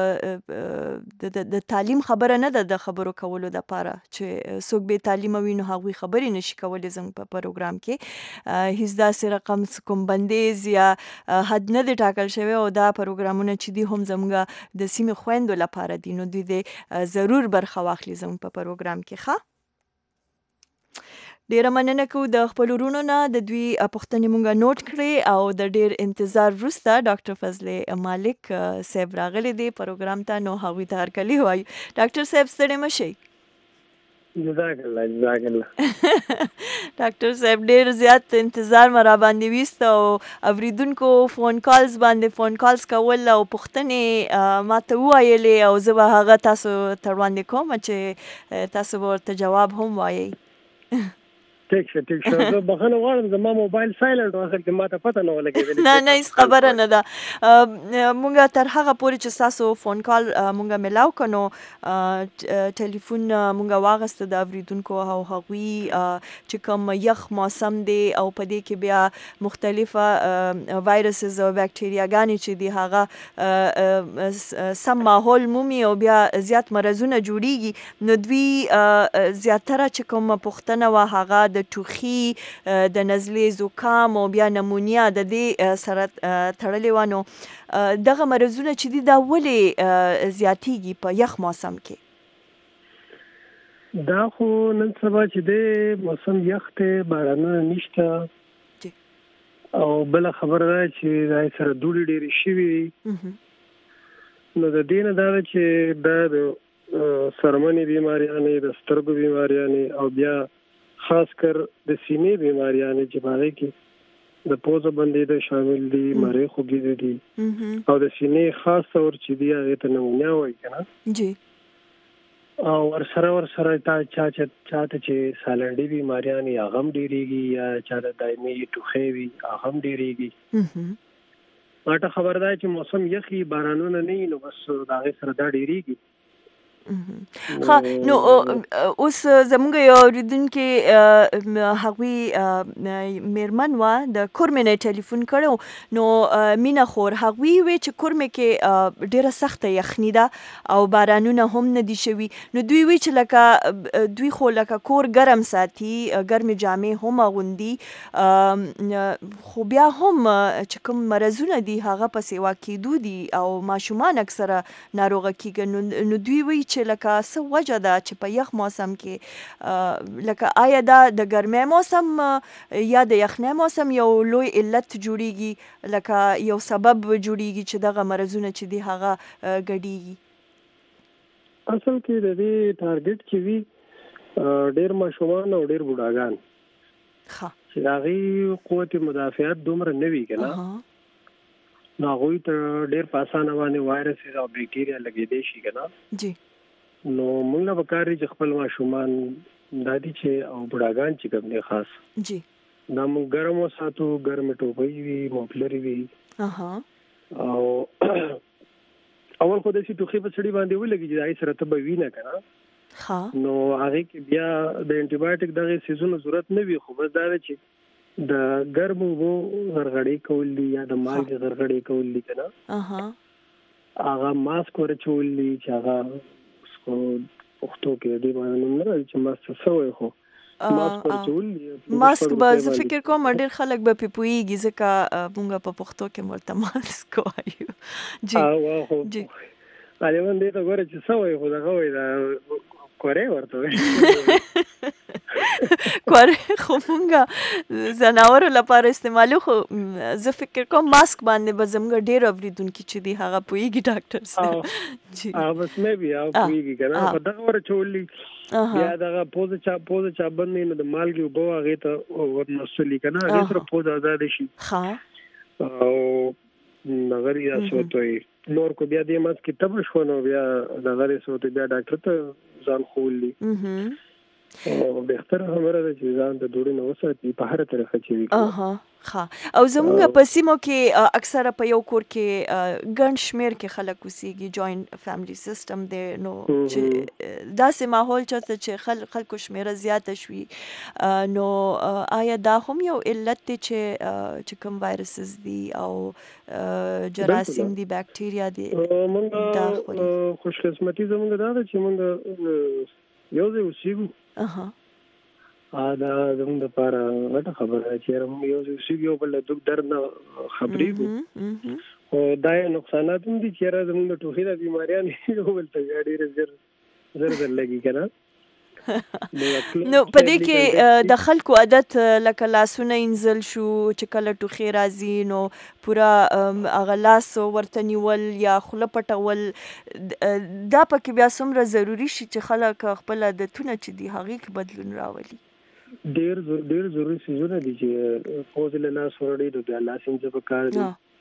کې د د تعلیم خبره نه ده د خبرو کولو د لپاره چې څوک به تعلیم ویني هغه خبرې نشي کولای زموږ په پروګرام کې هیڅ داسې رقم کوم بندي یا حد نه دی ټاکل شوی او دا پروګرامونه چې دي هم زموږ د سیمې خويندو لپاره دي نو دوی دې ضرور برخه واخلي زموږ په پروګرام کې ښه ډیره مننه کوم د خپل ورونو نه د دوی پوښتنې مونږه نوٹ کړې او د ډیر انتظار وروسته ډاکټر فضل مالک صاحب راغلي دی پروګرام ته نو هغوی ته هرکلی وایو ډاکټر صاحب ستړي مشئ جزاک الله جزاک الله ډاکټر صاحب ډیر زیات انتظار مرا باندې وست او اوریدونکو فون کالز باندې فون کالز کول او پوښتنې ماته وایلې او زه به هغه تاسو ته وړاندې کوم چې تاسو ورته جواب هم وایي ټیک شه ټیک شه زه بخښنه غواړم زما موبایل سایلنټ و اصل کې ماته پته نه ولګېدلې. نه نه هیڅ خبره نه ده. مونږ تر هغه پورې چې ستاسو فون کال مونږ میلاو کړو ټلیفون مونږ واغسته د اوریدونکو او هغوی چې کوم یخ موسم دی او په دې کې بیا مختلفه وایرسز او بکټریاګانې چې دی هغه سم ماحول مومي او بیا زیات مرضونه جوړیږي، نو دوی زیاتره چې کوم پوښتنه وه هغه د ټوخي د نزلې زکام او بیا نمونیا د دې سره تړلې وه. نو دغه مرضونه چې دي دا ولې زیاتیږي په یخ موسم کې؟ دا خو نن سبا چې دی موسم یخ دی، بارانونه نشته او بله خبره ده چې دا سره دوړې ډېرې شوي، نو د دې نه دا ده چې دا د سرمنې بیماریانې، د سترګو بیماریانې او بیا خاص کر د سینې بیماریانې چې په هغې کې د پوزه بندېده شامل دي، مرۍ خوږېدې دي او د سینې خاص طور چې دي هغې ته نمونیا وایي که نه جی، او ورسره ورسره تا چا چاته چې سالنډي بیماریانې هغه هم ډېرېږي یا چاته دایمي ټوخی وي هغه هم ډېرېږي. ماته خبر ده چې موسم یخي بارانونه نه وي نو بس د هغې سره دا ډېرېږي. ها نو اوس زموږ یو اوریدونکي هغوی میرمن وه د کورمې نه ټلیفون کړی نو مینه خور هغوی وی چې کورمې کې ډیره سخته یخني ده او بارانونه هم نه دي شوي، نو دوی وی چې لکه دوی خو لکه کور ګرم ساتي، ګرمې جامې هم اغوندي، خو بیا هم چې کوم مرضونه دي هغه په سیوا کېدو دي او ماشومان اکثره ناروغه کېږي، نو دوی وی چې لکه څه وجه ده چې په یخ موسم کې لکه آیا دا د ګرمۍ موسم یا د یخنۍ موسم یو لوی علت جوړیږي، لکه یو سبب جوړیږي چې دغه مرضونه چې دي هغه ګډیږي؟ اصل کې د دې ټارګټ چې وي ډېر ماشومان او ډېر بوډاګان چې د هغې قوت مدافعت دومره نه وي که نه، نو هغوی ته ډېر په اسانه باندې وایرسز او بیکټیریا لګېدی شي که نه. جی، نو موږ له پکار دي چې خپل ماشومان دا دي چې او بوډاګان چې کوم دي خاص جی دا موږ ګرم وساتو، ګرمې ټوپۍ وي، موفلرې وي. او اول خو داسې ټوخي په سړي باندې ولګي چې هغې سره ته به وي نه که نه، نو هغې کې بیا د انټي بایوټیک دغې څیزونو ضرورت نه وي، خو بس دا ده چې د ګرمو اوبو غرغړې کول دي یا د مالګې غرغړې کول دي که نه، هغه ماسک ورچول دي چې هغه خو پښتو کې دې باندې نوم نه راځي چې ماسک څه وایي، خو ماسک ورچول دي. ماسک به زه فکر کوم ډېر خلک به پې پوهېږي ځکه موږ په پښتو کې ورته ماسک وایو. جی جی غالبا دې ته ګوره چې څه وایي، خو دغه وایي دا کورې ورته وایي کورې خو مونږ زناورو لپاره استعمالو، خو زه فکر کوم ماسک باندې به زموږ ډېر اورېدونکي چې دي هغه پوهېږي ډاکټر صاحب. جی بس مې بي هغه پوهېږي که نه، په دغه ورچولي بیا دغه پوزه چا پوزه چابند وي نو د مالګې اوبه هغې ته ورنسلي که نه، هغې سره پوزه ازاده شي او دغه یې داسې ورته وایي. نور کو بیا دې منځ کې تبه شوه نو بیا دغه یې څه ورته بیا ډاکټر ته ځان ښوولي. او بهتره خبره ده چې ځان د دوړې نه وساتي په هره طریقه چې وي. ښه، او زموږ په سیمو کې اکثره په یو کور کې ګڼ شمېر کې خلک اوسېږي، جوینټ فیملی سیسټم دی، نو چې داسې ماحول چېرته چې خلکو شمېره زیاته شوي، نو آیا دا هم یو علت دی چې کوم وایرسز دي او جراثیم دي، بکټیریا دي دا خوري؟ خوش قسمتي زموږ دا ده چې موږ یو ځای اوسېږو، دا زموږ دپاره غټه خبره ده چې یاره موږ یو ځای اوسېږو، یو بل له دغ درد نه خبرېږو، خو دا یې نقصانات هم دي چې یاره زموږ د ټوخي دا بیماریانې یو بل ته بیا ډېرې زر زر زر لګي که نه. نو په دې کې د خلکو عادت لکه لاسونه انځل شو چې کله ټوخی راځي نو پوره هغه لاس ورته نیول یا خوله پټول، دا پکې بیا څومره ضروري شي چې خلک خپل عادتونه چې دي هغې کې بدلون راولي؟ ډېر ډېر ضروري څیزونه دي چې پوزې له لاس وړي نو بیا لاس انځه پکار دي،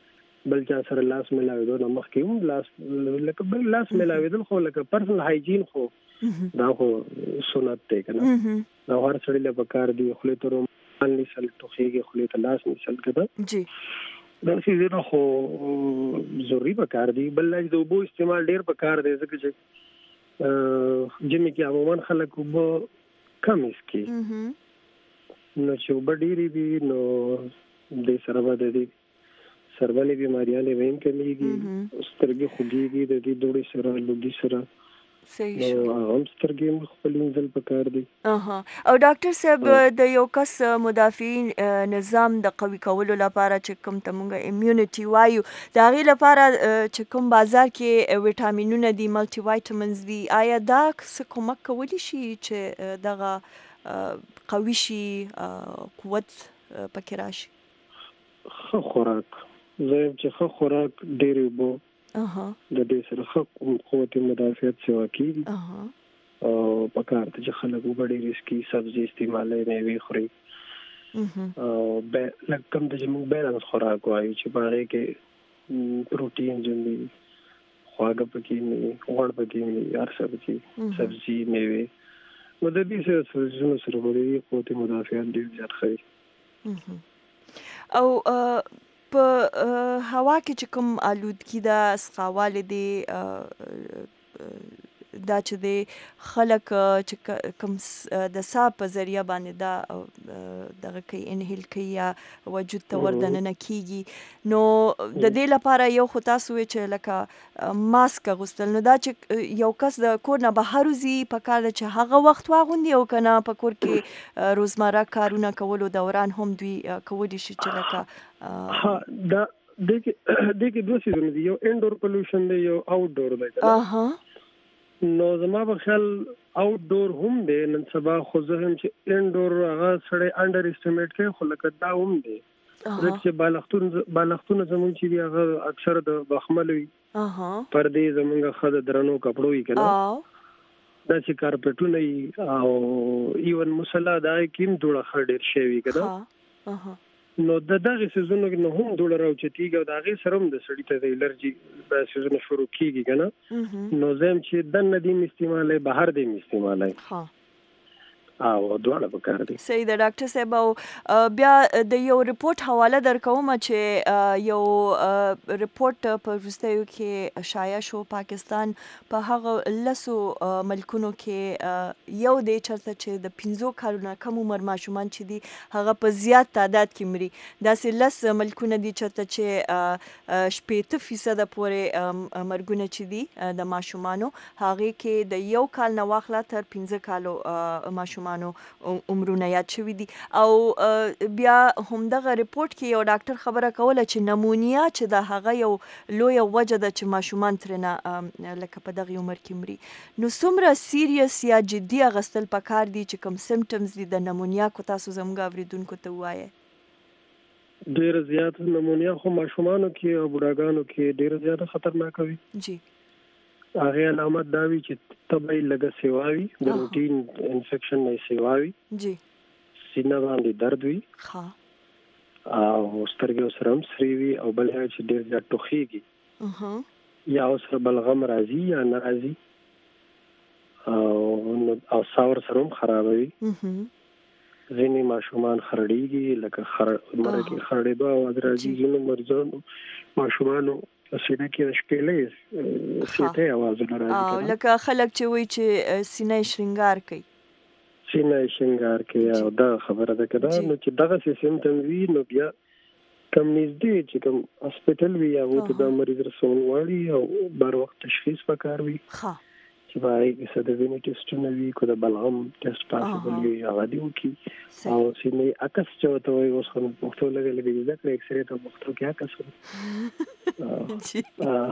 بل چا سره لاس ملاوي د مخ کې هم لاس لکه بل لاس ملاوي د خو لکه پرسنل هایجین خو دا خو سنت دی کنه دا هر سړی له پکار دی خو له تر ان نسل توخیږي خو له لاس نسل کده جی دا چې نه خو ضروري پکار دی بل لږ د اوبو استعمال ډیر پکار دی ځکه چې جمع کې عموما خلک وب کم اسکی نو چې وب ډیری دي نو د سره به د دې سربالي بیماریانه وین کمیږي سترګې خوږيږي د دې دوړې سره لوګي سره صحیح شو هم سترګې خپل انځل پکار دي اها او ډاکټر صاحب د یو کس مدافعین نظام د قوي کولو لپاره چې کوم تمونګه امیونټي وایو دا غي لپاره چې کوم بازار کې وټامینونه دي ملټي وایټامینز دي آیا دا څه کومک کولی شي چې دغه قوي شي قوت پکې راشي خو خوراک زه چې خو خوراک ډېر وبو اها د دې سره خو قوت مدافعت سوا کیږي اها او پکار ته چې خلک وګړي ریسکی سبزی استعمالي میوه خوري او به لکه د جمع بیلانس خوراک وایي چې باندې کې پروتین جندي خواږه پکې نه غوړ پکې نه هر څه پکې سبزی میوه نو د دې سره سره سره وګړي قوت مدافعت ډیر زیات خوري او په هوا کې چې کوم آلودګي دا سقاواله دي دا چې د خلک چې کوم د سا په ذریعہ باندې دا دغه کوي انهیل کوي یا وجود ته وردننه کیږي نو د دې لپاره یو خو تاسو چې لکه ماسک غوستل نو دا چې یو کس د کور نه بهر وزي په کار چې هغه وخت واغوندي او کنه په کور کې روزمره کارونه کولو دوران هم دوی کولی شي چې لکه ها دا دغه دغه دوه سيزونه دي یو انډور پولوشن دی یو آوټ ډور دی اها نو زما په خیال آوټ ډور هم دی نن سبا خو زه هم چې انډور هغه سړی انډر اسټیمیټ کوي خو لکه دا هم دی چې بالښتون بالښتونه زمونږ چې دی هغه اکثر د بخمل وي اها پردې زمونږ خد درنو کپړو وي کنه دا چې کارپټونه او ایون مصلا دا کیم دوړه خړ ډیر شي وي کنه اها نو د دغه سيزونو کې نو هم دوړه راوچتيږي او دغه سره هم د سړی ته د الرجي د سيزونو شروع کیږي کنه نو زم چې د ندیم استعماله بهر دیم استعماله ها او دواړه وکړ دي صحیح د ډاکټر صاحب او بیا د یو ریپورت حواله درکوم چې یو ریپورت په وروستیو کې شایع شو پاکستان په هغه لسو ملکونو کې یو د چرته چې د پنځو کالونو کم عمر ماشومان چې دي هغه په زیات تعداد کې مري داسې لس ملکونه دي چرته چې شپږ فیصد پورې مرګونه چې دي د ماشومانو هغه کې د یو کال نه واخله تر پنځه کالو ماشومان عمرونه یاد شوي دي او بیا همدغه ریپورت کې یو ډاکټر خبره کوله چې نمونیا چې د هغه یو لوی وجه ده چې ماشومان ترنه لکه په دغه عمر کې مري نو څومره سیریس یا جدي اغستل پکار دي چې کوم سیمټمز دي د نمونیا کو تاسو زموږ اوریدونکو ته وایي ډیر زیات نمونیا خو ماشومانو کې او بوډاګانو کې ډیر زیات خطرناک وي جی هغه علامت دا وی چې طبي لګه سیواوي د روټین انفیکشن نه سیواوي جی سینه باندې درد وي ها او سترګې سره هم سری وي او بل هغه چې ډیر ځات ټوخيږي اها یا اوسره بلغم راځي یا ناراضي او او ساور سره هم خرابوي ځینې ماشومان خرړېږي لکه خر مرګ خرړېدو او راځي ځینې مرزونو ماشومانو سینه کې شپېلې سیته आवाज راځي او لکه خلک چې وایي چې سینه شرنګار کوي سینه شرنګار کوي او دا خبره ده کدا نو چې دغه سیمټم وی نو بیا کم نږدې چې کوم هسپټل وی او ته د مریض رسول واړي او بر وخت تشخیص وکړ وی ها چې باید چې د وینې ټیسټونه وی کو د بلغم ټیسټ پاسبل وی هغه دی وکي او سینې اکس چوته وي اوس خو پښتو لګل لګي دا کې اکسرې ته پښتو کې اکس جی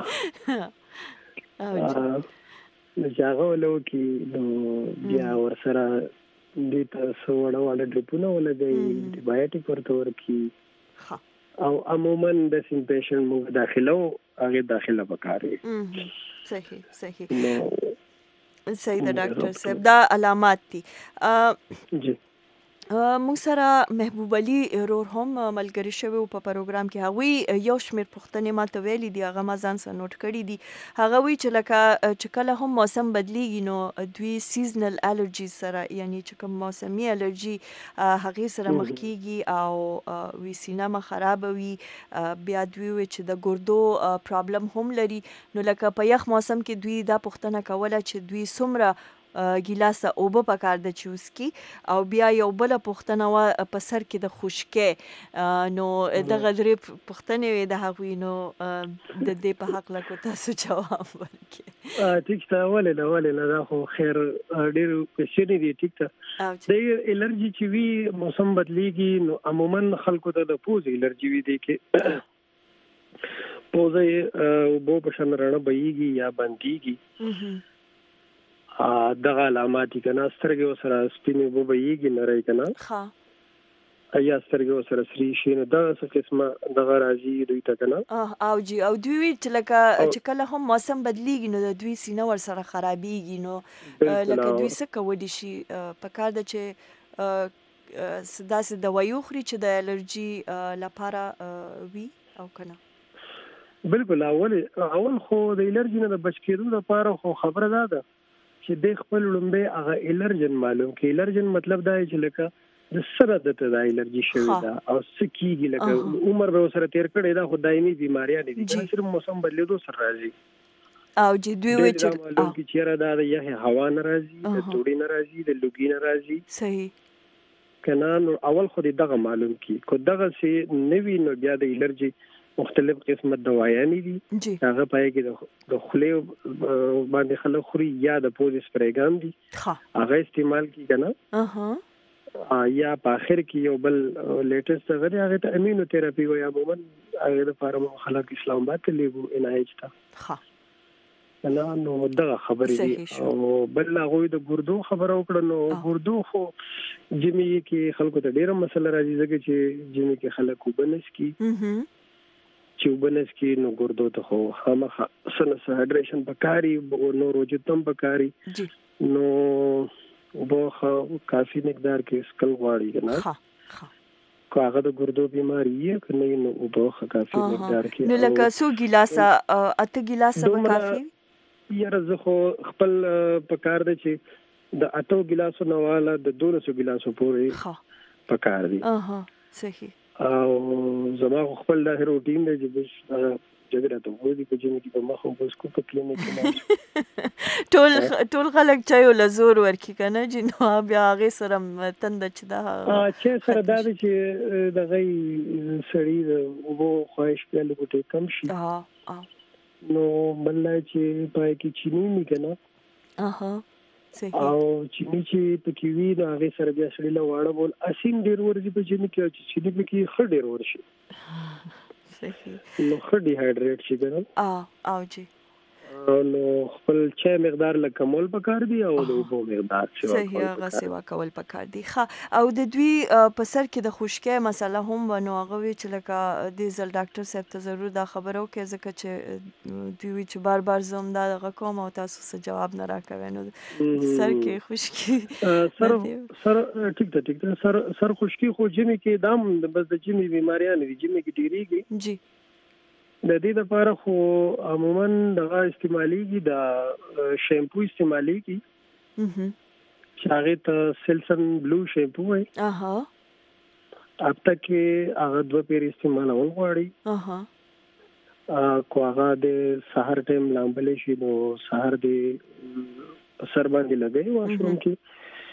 نو هغه ولو کې نو بیا ورسره دې تاسو وړه وړه ډریپونه ولګي انټي بایوټیک ورته ورکی او عموما د سیم پیشنټ موږ داخلو هغه داخله وکړي صحیح صحیح صحیح د ډاکټر صاحب دا علامات دي جی موږ سره محبوب علي رور هم ملګری شوی په پروګرام کې. هغوی یو شمېر پوښتنې ماته ویلي دي، هغه ما ځان سره نوٹ کړي دي. هغه وایي چې لکه چې کله هم موسم بدلیږي نو دوی سیزنل الرجي سره، یعنی چې کوم موسمي الرجي هغې سره مخ کیږي او وی سینه مه خرابه وي. بیا دوی وایي چې د ګردو پرابلم هم لري. نو لکه په یخ موسم کې دوی دا پوښتنه کوله چې دوی څومره ګیلاسه اوبه پکار ده چې وڅښي، او بیا یو بله پوښتنه وه په سر کې د خشکۍ. نو دغه درې پوښتنې وې د هغوی، نو د دې په هکله کو تاسو جواب ورکړئ. ټیک ته ولې نه ولې نه دا خو خیر ډېر کوېسچنې دي. ټیک ته د الرجي چې وي موسم بدلیږي نو عموما خلکو ته د پوزې الرجي وي دی کې پوزه یې اوبو په شان رڼه بهیږي یا بندیږي. دغه علامات دي کنه. سترګې ورسره سپینې اوبه بهیږي نری کنه، یا سترګې ورسره سرې شي، نو دغه څه قسمه دغه راځي دوی ته کنه. او جی او دوی وایي چې لکه چې کله هم موسم بدلیږي نو د دوی سینه ورسره خرابیږي. نو لکه دوی څه کولی شي؟ پکار ده چې داسې دوايي وخوري چې د الرجي لپاره وي او کنه. بالکل. اول اول خو د الرجي نه د بچ کېدو لپاره خو خبره ده ده چې د خپل لومبه هغه الرجن معلوم کې. الرجن مطلب دا چې لکه د سره د ته د الرجي شوی دا او سکیږي، لکه عمر به سره تیر کړي دا خدایمي بیماریاں دي چې صرف موسم بدلیدو سره راځي. او جی دوی وایي چې معلوم کې چیرې دا د یخ هوا نه راځي، د توړي نه راځي، د لوګي نه راځي. صحیح کنه. نو اول خو دغه معلوم کې کو دغه سي نوی نو بیا د الرجي مختلف قسمه دوايانې دي. هغه پای کې د خولې باندې خلک خوري یا د پوزې سپریګان دي، هغه استعمال کی کنه. اها یا په اخر کې یو بل لیټسټ هغه دی، هغه ته امینو تھراپي وایي. عموما هغه د فارم خلک اسلام آباد ته لیږو ان آی ایچ ته. ها نه نو دغه خبرې دي. او بل هغه د ګردو خبره وکړه. نو ګردو خو جمی کې خلکو ته ډیره مسله راځي ځکه چې جمی کې خلک وبنس کی چې وبنس کې نو ګردو ته خو خامخا سنس هایډریشن پکاري، نو روجتم پکاري. نو وبخه کافي مقدار کې سکل غواړي کنه. کو هغه د ګردو بیماری یې کنه نو وبخه کافي مقدار کې. نو لکه څو ګیلاسه اته ګیلاسه به کافي؟ یاره زه خو خپل پکار دی چې د اتو ګیلاسو نه والا د دولسو ګیلاسو پورې پکار دی. اها صحیح. او زما خپل د روټین دی چې بس جګړه ته وې په جمی کې په مخه بس کو په کلینیک کې ټول ټول خلک چایو لزور ورکی کنه چې نو بیا هغه سره تند چې دا چې سره دا چې د غي سړی د وو خواهش په لګوټه کم شي. ها نو بل چې پای کې چینی می کنه. اها او چینی چې پکې وی دا هغه سره بیا سړی له واړه بول اسین ډیر ورځي په چینی کې چې چینی پکې خړ ډیر ورشي. صحیح. نو خړ ډی هایډریټ شي ګرم. ا او جی نو خپل چای مقدار له کمول پکار دی او د اوبو مقدار چې صحیح هغه سیوا کول پکار دی. ښه او د دوی په سر کې د خشکۍ مسله هم ونو هغه وی چې لکه د زل ډاکټر صاحب ته ضرور دا خبرو کې ځکه چې دوی چې بار بار زوم دا کوم او تاسو څه جواب نه راکوي نو سر کې خشکۍ سر سر ټیک ده ټیک ده سر سر خشکۍ خو جمی کې دام بس د جمی بیماریاں دي جمی کې ډیریږي. جی د دې لپاره خو عموما دغه استعماليږي د شیمپو استعماليږي چې هغه ته سیلسن بلو شیمپو وي. اها اب تک کې هغه دوه پیر استعمالول غواړي. اها کو هغه د سحر ټیم لامبلې شي نو سحر د سر باندې لګي واشروم کې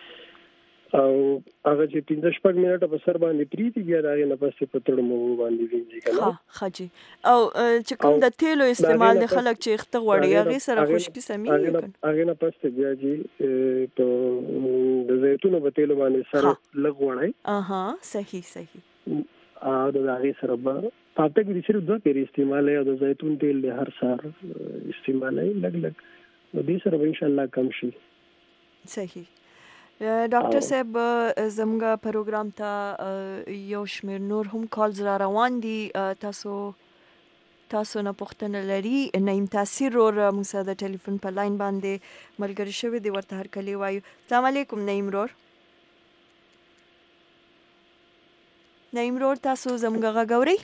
او هغه چې پنځه شپږ منټه په سر باندې پریتی بیا دا نه پسې په تړ مو باندې وینځي کنه. ها خاجي او چې کوم د تیلو استعمال د خلک چې اخته غوړي هغه سره خشکي سمي هغه نه پسته بیا چې په د زیتون په تیلو باندې سر لګوړای. اها صحیح صحیح. ا د هغه سره په پاتې کې صرف دوه پیر استعمال او د زیتون تیل له هر سار استعمال لګ لګ نو دې سره ان شاء الله کم شي. صحیح. ډاکټر صاحب زموږ پروګرام ته یو شمېر نور هم کالز را روان دي. تاسو تاسو نه پوښتنه لري. نعیم تاثیر ور موږ سره د ټلیفون په لاین باندې ملګری شوی دی ورته هر کلی وایو. السلام علیکم نعیم رور. نعیم رور تاسو زموږ غږ اورئ؟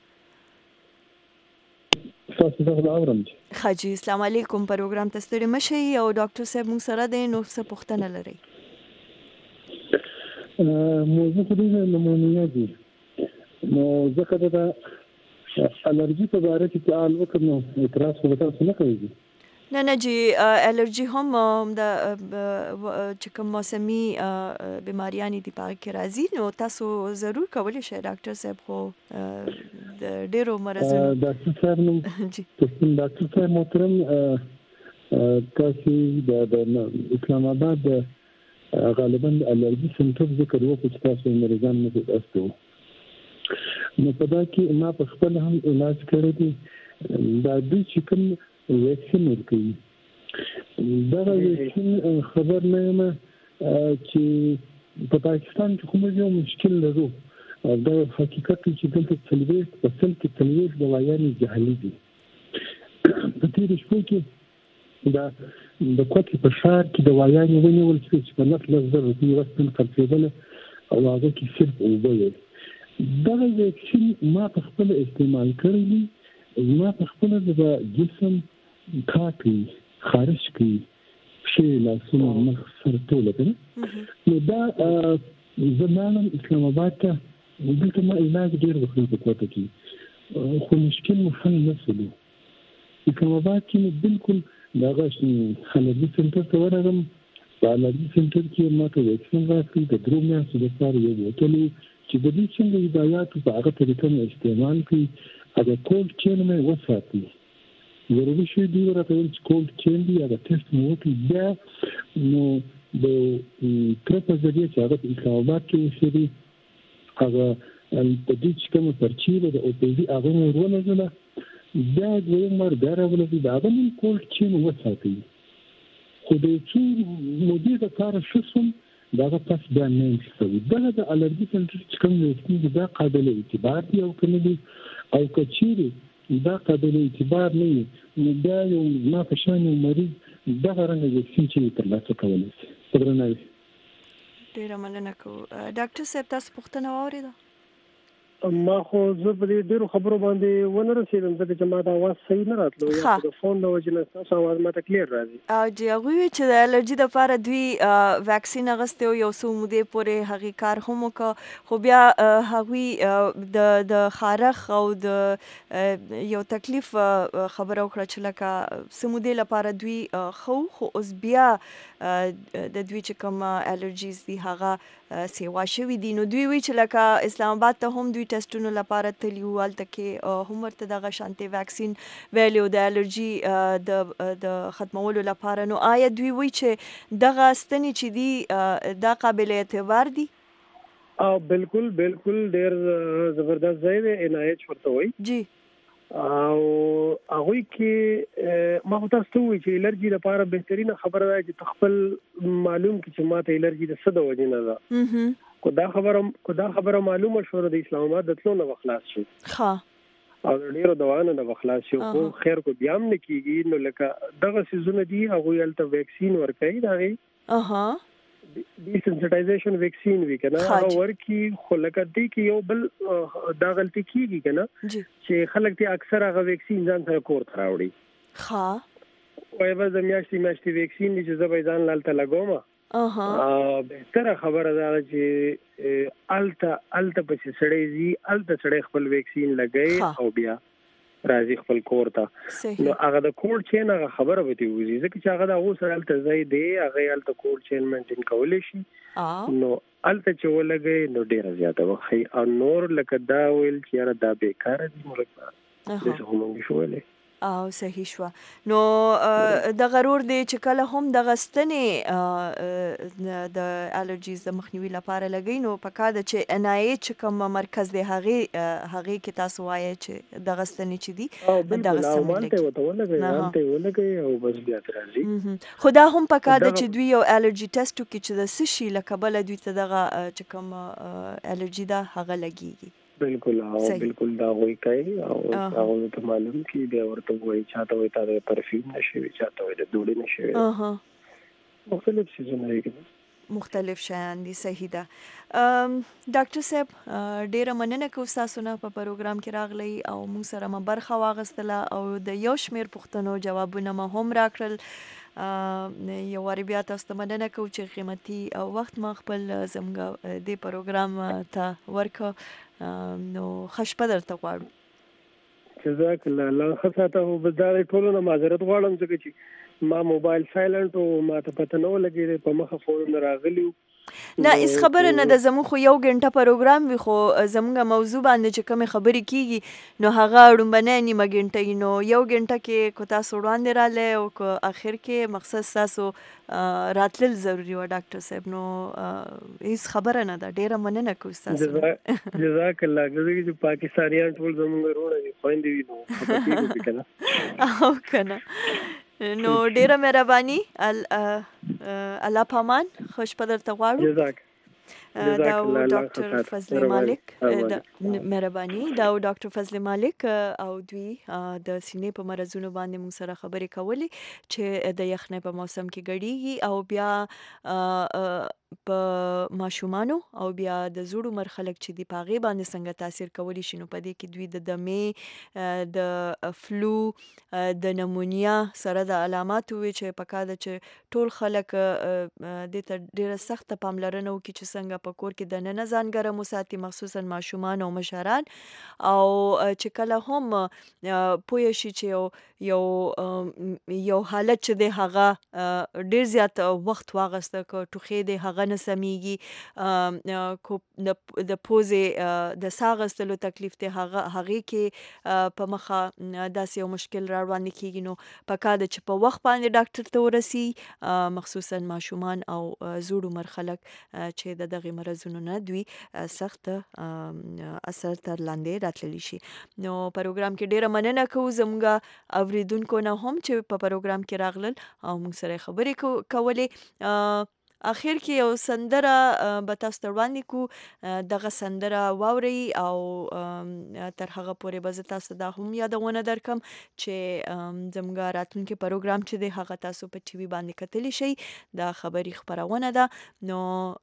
تاسو زه اورم. خاجي السلام علیکم. پروګرام ته ستړي مشئ او ډاکټر صاحب موږ سره دی، نو څه پوښتنه لرئ؟ موضوع خو ډېره نمونیه دي، نو ځکه د الرجي په باره کې سوال وکړم نو اعتراض خو به تاسو نه کوئ؟ نه نه جی الرجي هم د چې کوم موسمي بیماریانې دي په هغې کې راځي، نو تاسو ضرور کولی شئ ډاکټر صاحب. خو د ډېرو مرضونو ډاکټر صاحب نوم ډاکټر صاحب محترم، تاسو د اسلام آباد غالبا د الرجي سنټر ذکر وکړو چې تاسو مریضان نه تاسو، نو په دا کې ما په خپل هم علاج کړی دی. دا دوی چې کوم ویکسین ورکوي دا ویکسین خبر نه یم چې په پاکستان کې کوم یو مشکل لرو، دا حقیقت چې دلته څلوېښت په سل کې څلوېښت دوايانې جعلي دي. په تېرو شپو کې دا د کوټې په ښار کې دوايانې ونیول شوې چې په نقد لس زره روپۍ وسپن خرڅېدله او هغه کې صرف اوبه وې. دغه ویکسین ما په خپله استعمال کړی دی، ما په خپله د جسم کار کوي، خارش کوي، پښې، لاسونه، مخ، سر ټوله که نه. نو دا زه لاړم اسلام آباد ته، دلته ما علاج ډېر وکړی په کوټه کې، خو مشکل مو حل نه شولو. اسلام آباد کې مې بلکل د هغه الرجي سنټر ته ورغلم، په الرجي سنټر کې ما ته ویکسین راکړي د درو میاشتو دپاره یو بوتل و چې د دې څنګه هدایاتو په هغه طریقه مې استعمال کړي، هغه کولډ چین مې وساتي. ضروري شی دی راته ویل چې کولډ چین دی، هغه ټیسټ مې وکړي. بیا نو د تره په ذریعه چې هغه په اسلام آباد کې اوسېدي، هغه په دې چې کومه پرچې ده د او پي ډي هغه مې ور ولګوله. بیا دویم وار بیا راولګي، د هغه مې کولډ چین وساتي. خو د څو مودې دپاره ښه شوم، د هغه پس بیا نه یم شوي. دغه د الرجي سنټر چې کوم ویکسین دي دا قابل اعتبار دي او که نه دي، او که چیرې دا قابل اعتبار نه وي نو بیا یو ما په شان یو مریض دغه رنګه ویکسین چې ترلاسه کولی شي. په درناوي ډېره مننه کوو. ډاکټر صاحب تاسو پوښتنه واورېده؟ ما خو زه په دې ډېرو خبرو باندې ونه رسېدم ځکه چې ما د اواز صحیح نه راتلو، یا د فون له وجې نه ستاسو اواز ما ته کلیر راځي. جی هغوی وایي چې د الرجي دپاره دوی ویکسین اخیستی و، یو څو مودې پورې هغې کار هم وکړه، خو بیا هغوی د د خارښ او د یو تکلیف خبره وکړه چې لکه څه مودې لپاره دوی ښه و، خو اوس بیا د دوی چې کوم الرجیز دي هغه سیوا شوي دي. نو دوی وایي چې لکه اسلام آباد ته هم دوی ټسټونو لپاره تلي وو، هلته کې هم ورته دغه شانتې ویکسین ویلي و د الرجي د ختمولو لپاره. نو آیا دوی وایي چې دغه ستنې چې دي دا قابل اعتبار دي؟ بالکل بالکل ډېر زبردست ځای دی، ان آی ایچ ورته وایي. جی او هغوی کې ما خو تاسو ته ووایي چې الرجي لپاره بهترینه خبره ده چې ته خپل معلوم کړي چې ما ته الرجي د څه د وجې نه ده. کو دا خبره کو دا خبره معلومه شوه د اسلام آباد د تلو نه به خلاص شو او د ډېرو دوانو نه به خلاص شو. خو خیر کو بیا هم نه کېږي. نو لکه دغه څیزونه دي هغوی هلته ویکسین ورکوي، د هغې ډیسنسټایزیشن ویکسین وي که نه، هغه ورکي. خو لکه دې کې یو بل دا غلطي کېږي که نه چې خلک دې اکثر هغه ویکسین ځان سره کور ته راوړي. وایي بس د میاشتې میاشتې ویکسین دي چې زه به یې ځان هلته لګوم. بهتره خبره دا ده چې هلته هلته پسې سړی ځي، هلته سړی خپل ویکسین لګوي او بیا راځي خپل کور ته. نو هغه د کولډ چین هغه خبره به دې وځي، ځکه چې هغه د هغو سره هلته ځای دی، هغه یې هلته کولډ چین مینټین کولی شي. نو هلته چې ولګوي نو ډېره زیاته وښي. او نور لکه دا ویل چې یاره دا بېکاره دي، نو لکه داسې خو مونږ نشو ویلی. او صحیح شوه. نو د غرور دی چې کله هم دغه ستنې د الرجیز د مخنیوي لپاره لګوي، نو پکار ده چې ان آی ایچ کوم مرکز دی هغې هغې کې تاسو وایئ چې دغه ستنې چې دي دغه سمې لګوي او بس بیا ترې راځي. خو دا هم پکار ده چې دوی یو الرجي ټسټ وکړي چې د څه شي له کبله دوی ته دغه چې کوم الرجي ده هغه لګېږي. بالکل بالکل دا غوي کوي او هغه ته معلوم کی دی ورته وایي چاته وایي تا د پرفیوم نشوي، چاته وایي د دوړې نشوي، مختلف څیزونه لري. مختلف شیان دي. صحیح ده. ډاکټر صاحب ډیره مننه کوم تاسو نه په پروګرام کې راغلی او موږ سره مو برخه واغستله او د یو شمیر پوښتنو جوابونه مو هم راکړل. یو واری بیا تاسو ته مننه کوم چې قیمتي وخت ما خپل زموږ د پروګرام ته ورکړ. نو خوش په درته غواړو. جزاک الله. الله خاطر او بداله ټولو نه معذرت غواړم ځکه چې ما موبایل سایلنت او ما ته پته نه ولګېده په مخه فون راغلی. نه اس خبره نه ده، زموږ خو یو غنټه پروګرام وي خو زموږ موضوع باندې چې کومه خبرې کیږي نو هغه ډومبنه نیمه غنټه نو یو غنټه کې کو تاسو وړاندې رااله او کو اخر کې مقصد تاسو راتلل ضروری و ډاکټر صاحب. نو هیڅ خبره نه ده. ډیره مننه کوم تاسو. جزاک الله. چې پاکستانیان ټول زموږ ورونه دي خويندې وي نو پکې کنه او کنه. نو ډیره مهرباني. الله پامان. خوش په درته غواړو. جزاک دا ډاکټر فضل مالک مهرباني. دا ډاکټر فضل مالک او دوی د سینې په مرزونو باندې موږ سره خبرې کولې چې د یخنۍ په موسم کې ګډیږي او بیا په ماشومانو او بیا د زوړو مرخلک چې دی پاغه باندې څنګه تاثیر کولی شي. نو په دې کې دوی د دمې د فلو د نمونیا سره د علامات وي چې پکاده چې ټول خلک د ته ډیره سخت پاملرنه وکړي چې څنګه په کور کې د نن ځان ګرم وساتي مخصوصا ماشومان او مشران او چې کله هم پوه شي چې یو یو حالت چې د هغه ډیر زیات وخت واغسته کو ټوخې د هغه نه سميږي کو د پوزې د ساغستلو تکلیف ته هغه هغه کې په مخه داسې یو مشکل را روان کیږي. نو پکاده چې په وخت باندې ډاکټر ته ورسي مخصوصا ماشومان او زوړ مرخلک چې د دغه مرزونو نه دوی سخت اثر تر لاندې راتللی شي. نو پروګرام کې ډیره مننه کوم زموږ اوریدونکو نه هم چې په پروګرام کې راغلل او موږ سره خبرې کولې. اخر کې یو سندره به تاسو ته وړاندې کو. دغه سندره واوري او تر هغه پورې به تاسو دا هم یادونه درکم چې زموږ راتلونکي پروګرام چې دی هغه تاسو په ټي وي باندې کتلی شي. دا خبري خبرونه ده. نو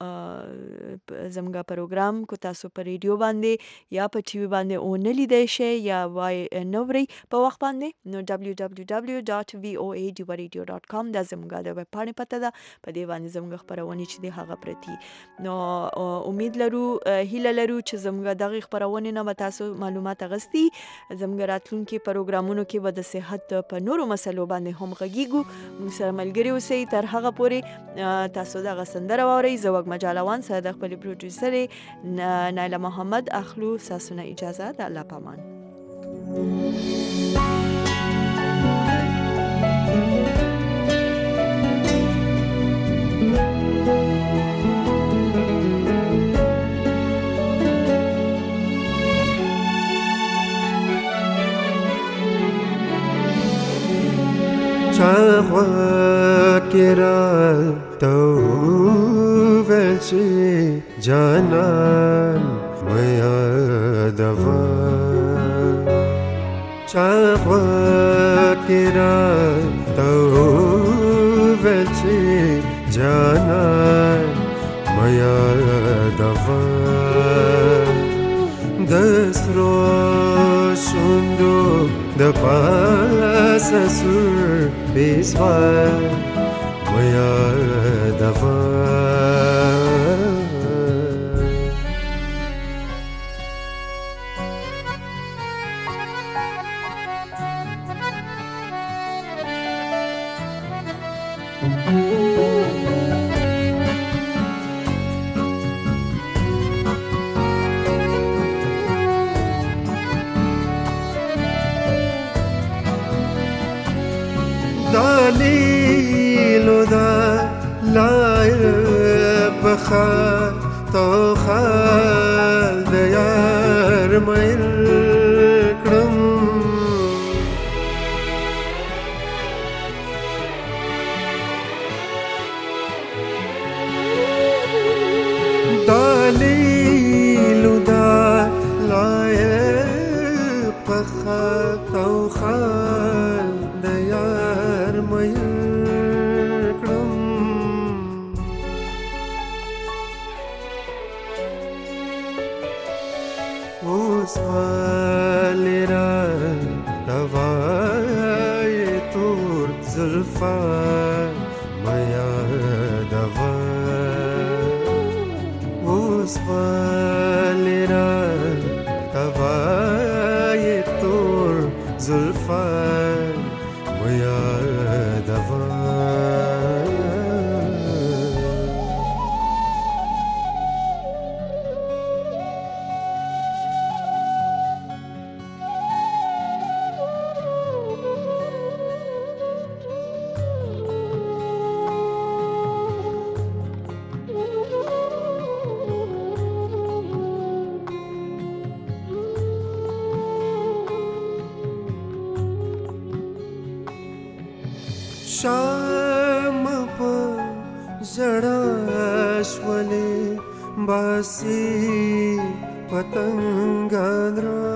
زموږ پروګرام کو تاسو په ریډیو باندې یا په ټي وي باندې او نه لیدای شي یا وای نوري په وخت باندې. نو دبليو دبليو دبليو ډاټ وي او اي ډي رادیو ډاټ کام دا زموږ د ویب پاڼې پته ده. په دې باندې زموږ خبرونه چې دی هغه پرتی. نو امید لرو هیله لرو چې زموږ دغه خبرونه نه تاسو معلومات غستی. زموږ راتلونکي پروګرامونو کې به د صحت په نورو مسلو باندې هم غږیږو. موږ سره ملګری اوسئ تر هغه پورې تاسو دغه سندره واورئ. زوګ مجالوان سره د خپل پروډوسر نایله محمد اخلو ساسونه اجازه د الله پامان. Chahwakira tawvelchi janan maya dava. Chahwakira tawvelchi janan maya dava. Dasro shundo da pasa sur biswa maya dava. دلیل دا لای بخا تو خال دیار میر کرم. دلیل دا لای بخا تو خال دیار میر کرم. اوس ولې را روایې تور زلفا مه یادوه اوس ولې را روایې تور زلفا مه یادوه شام په زړه شولې باسي پتنګان را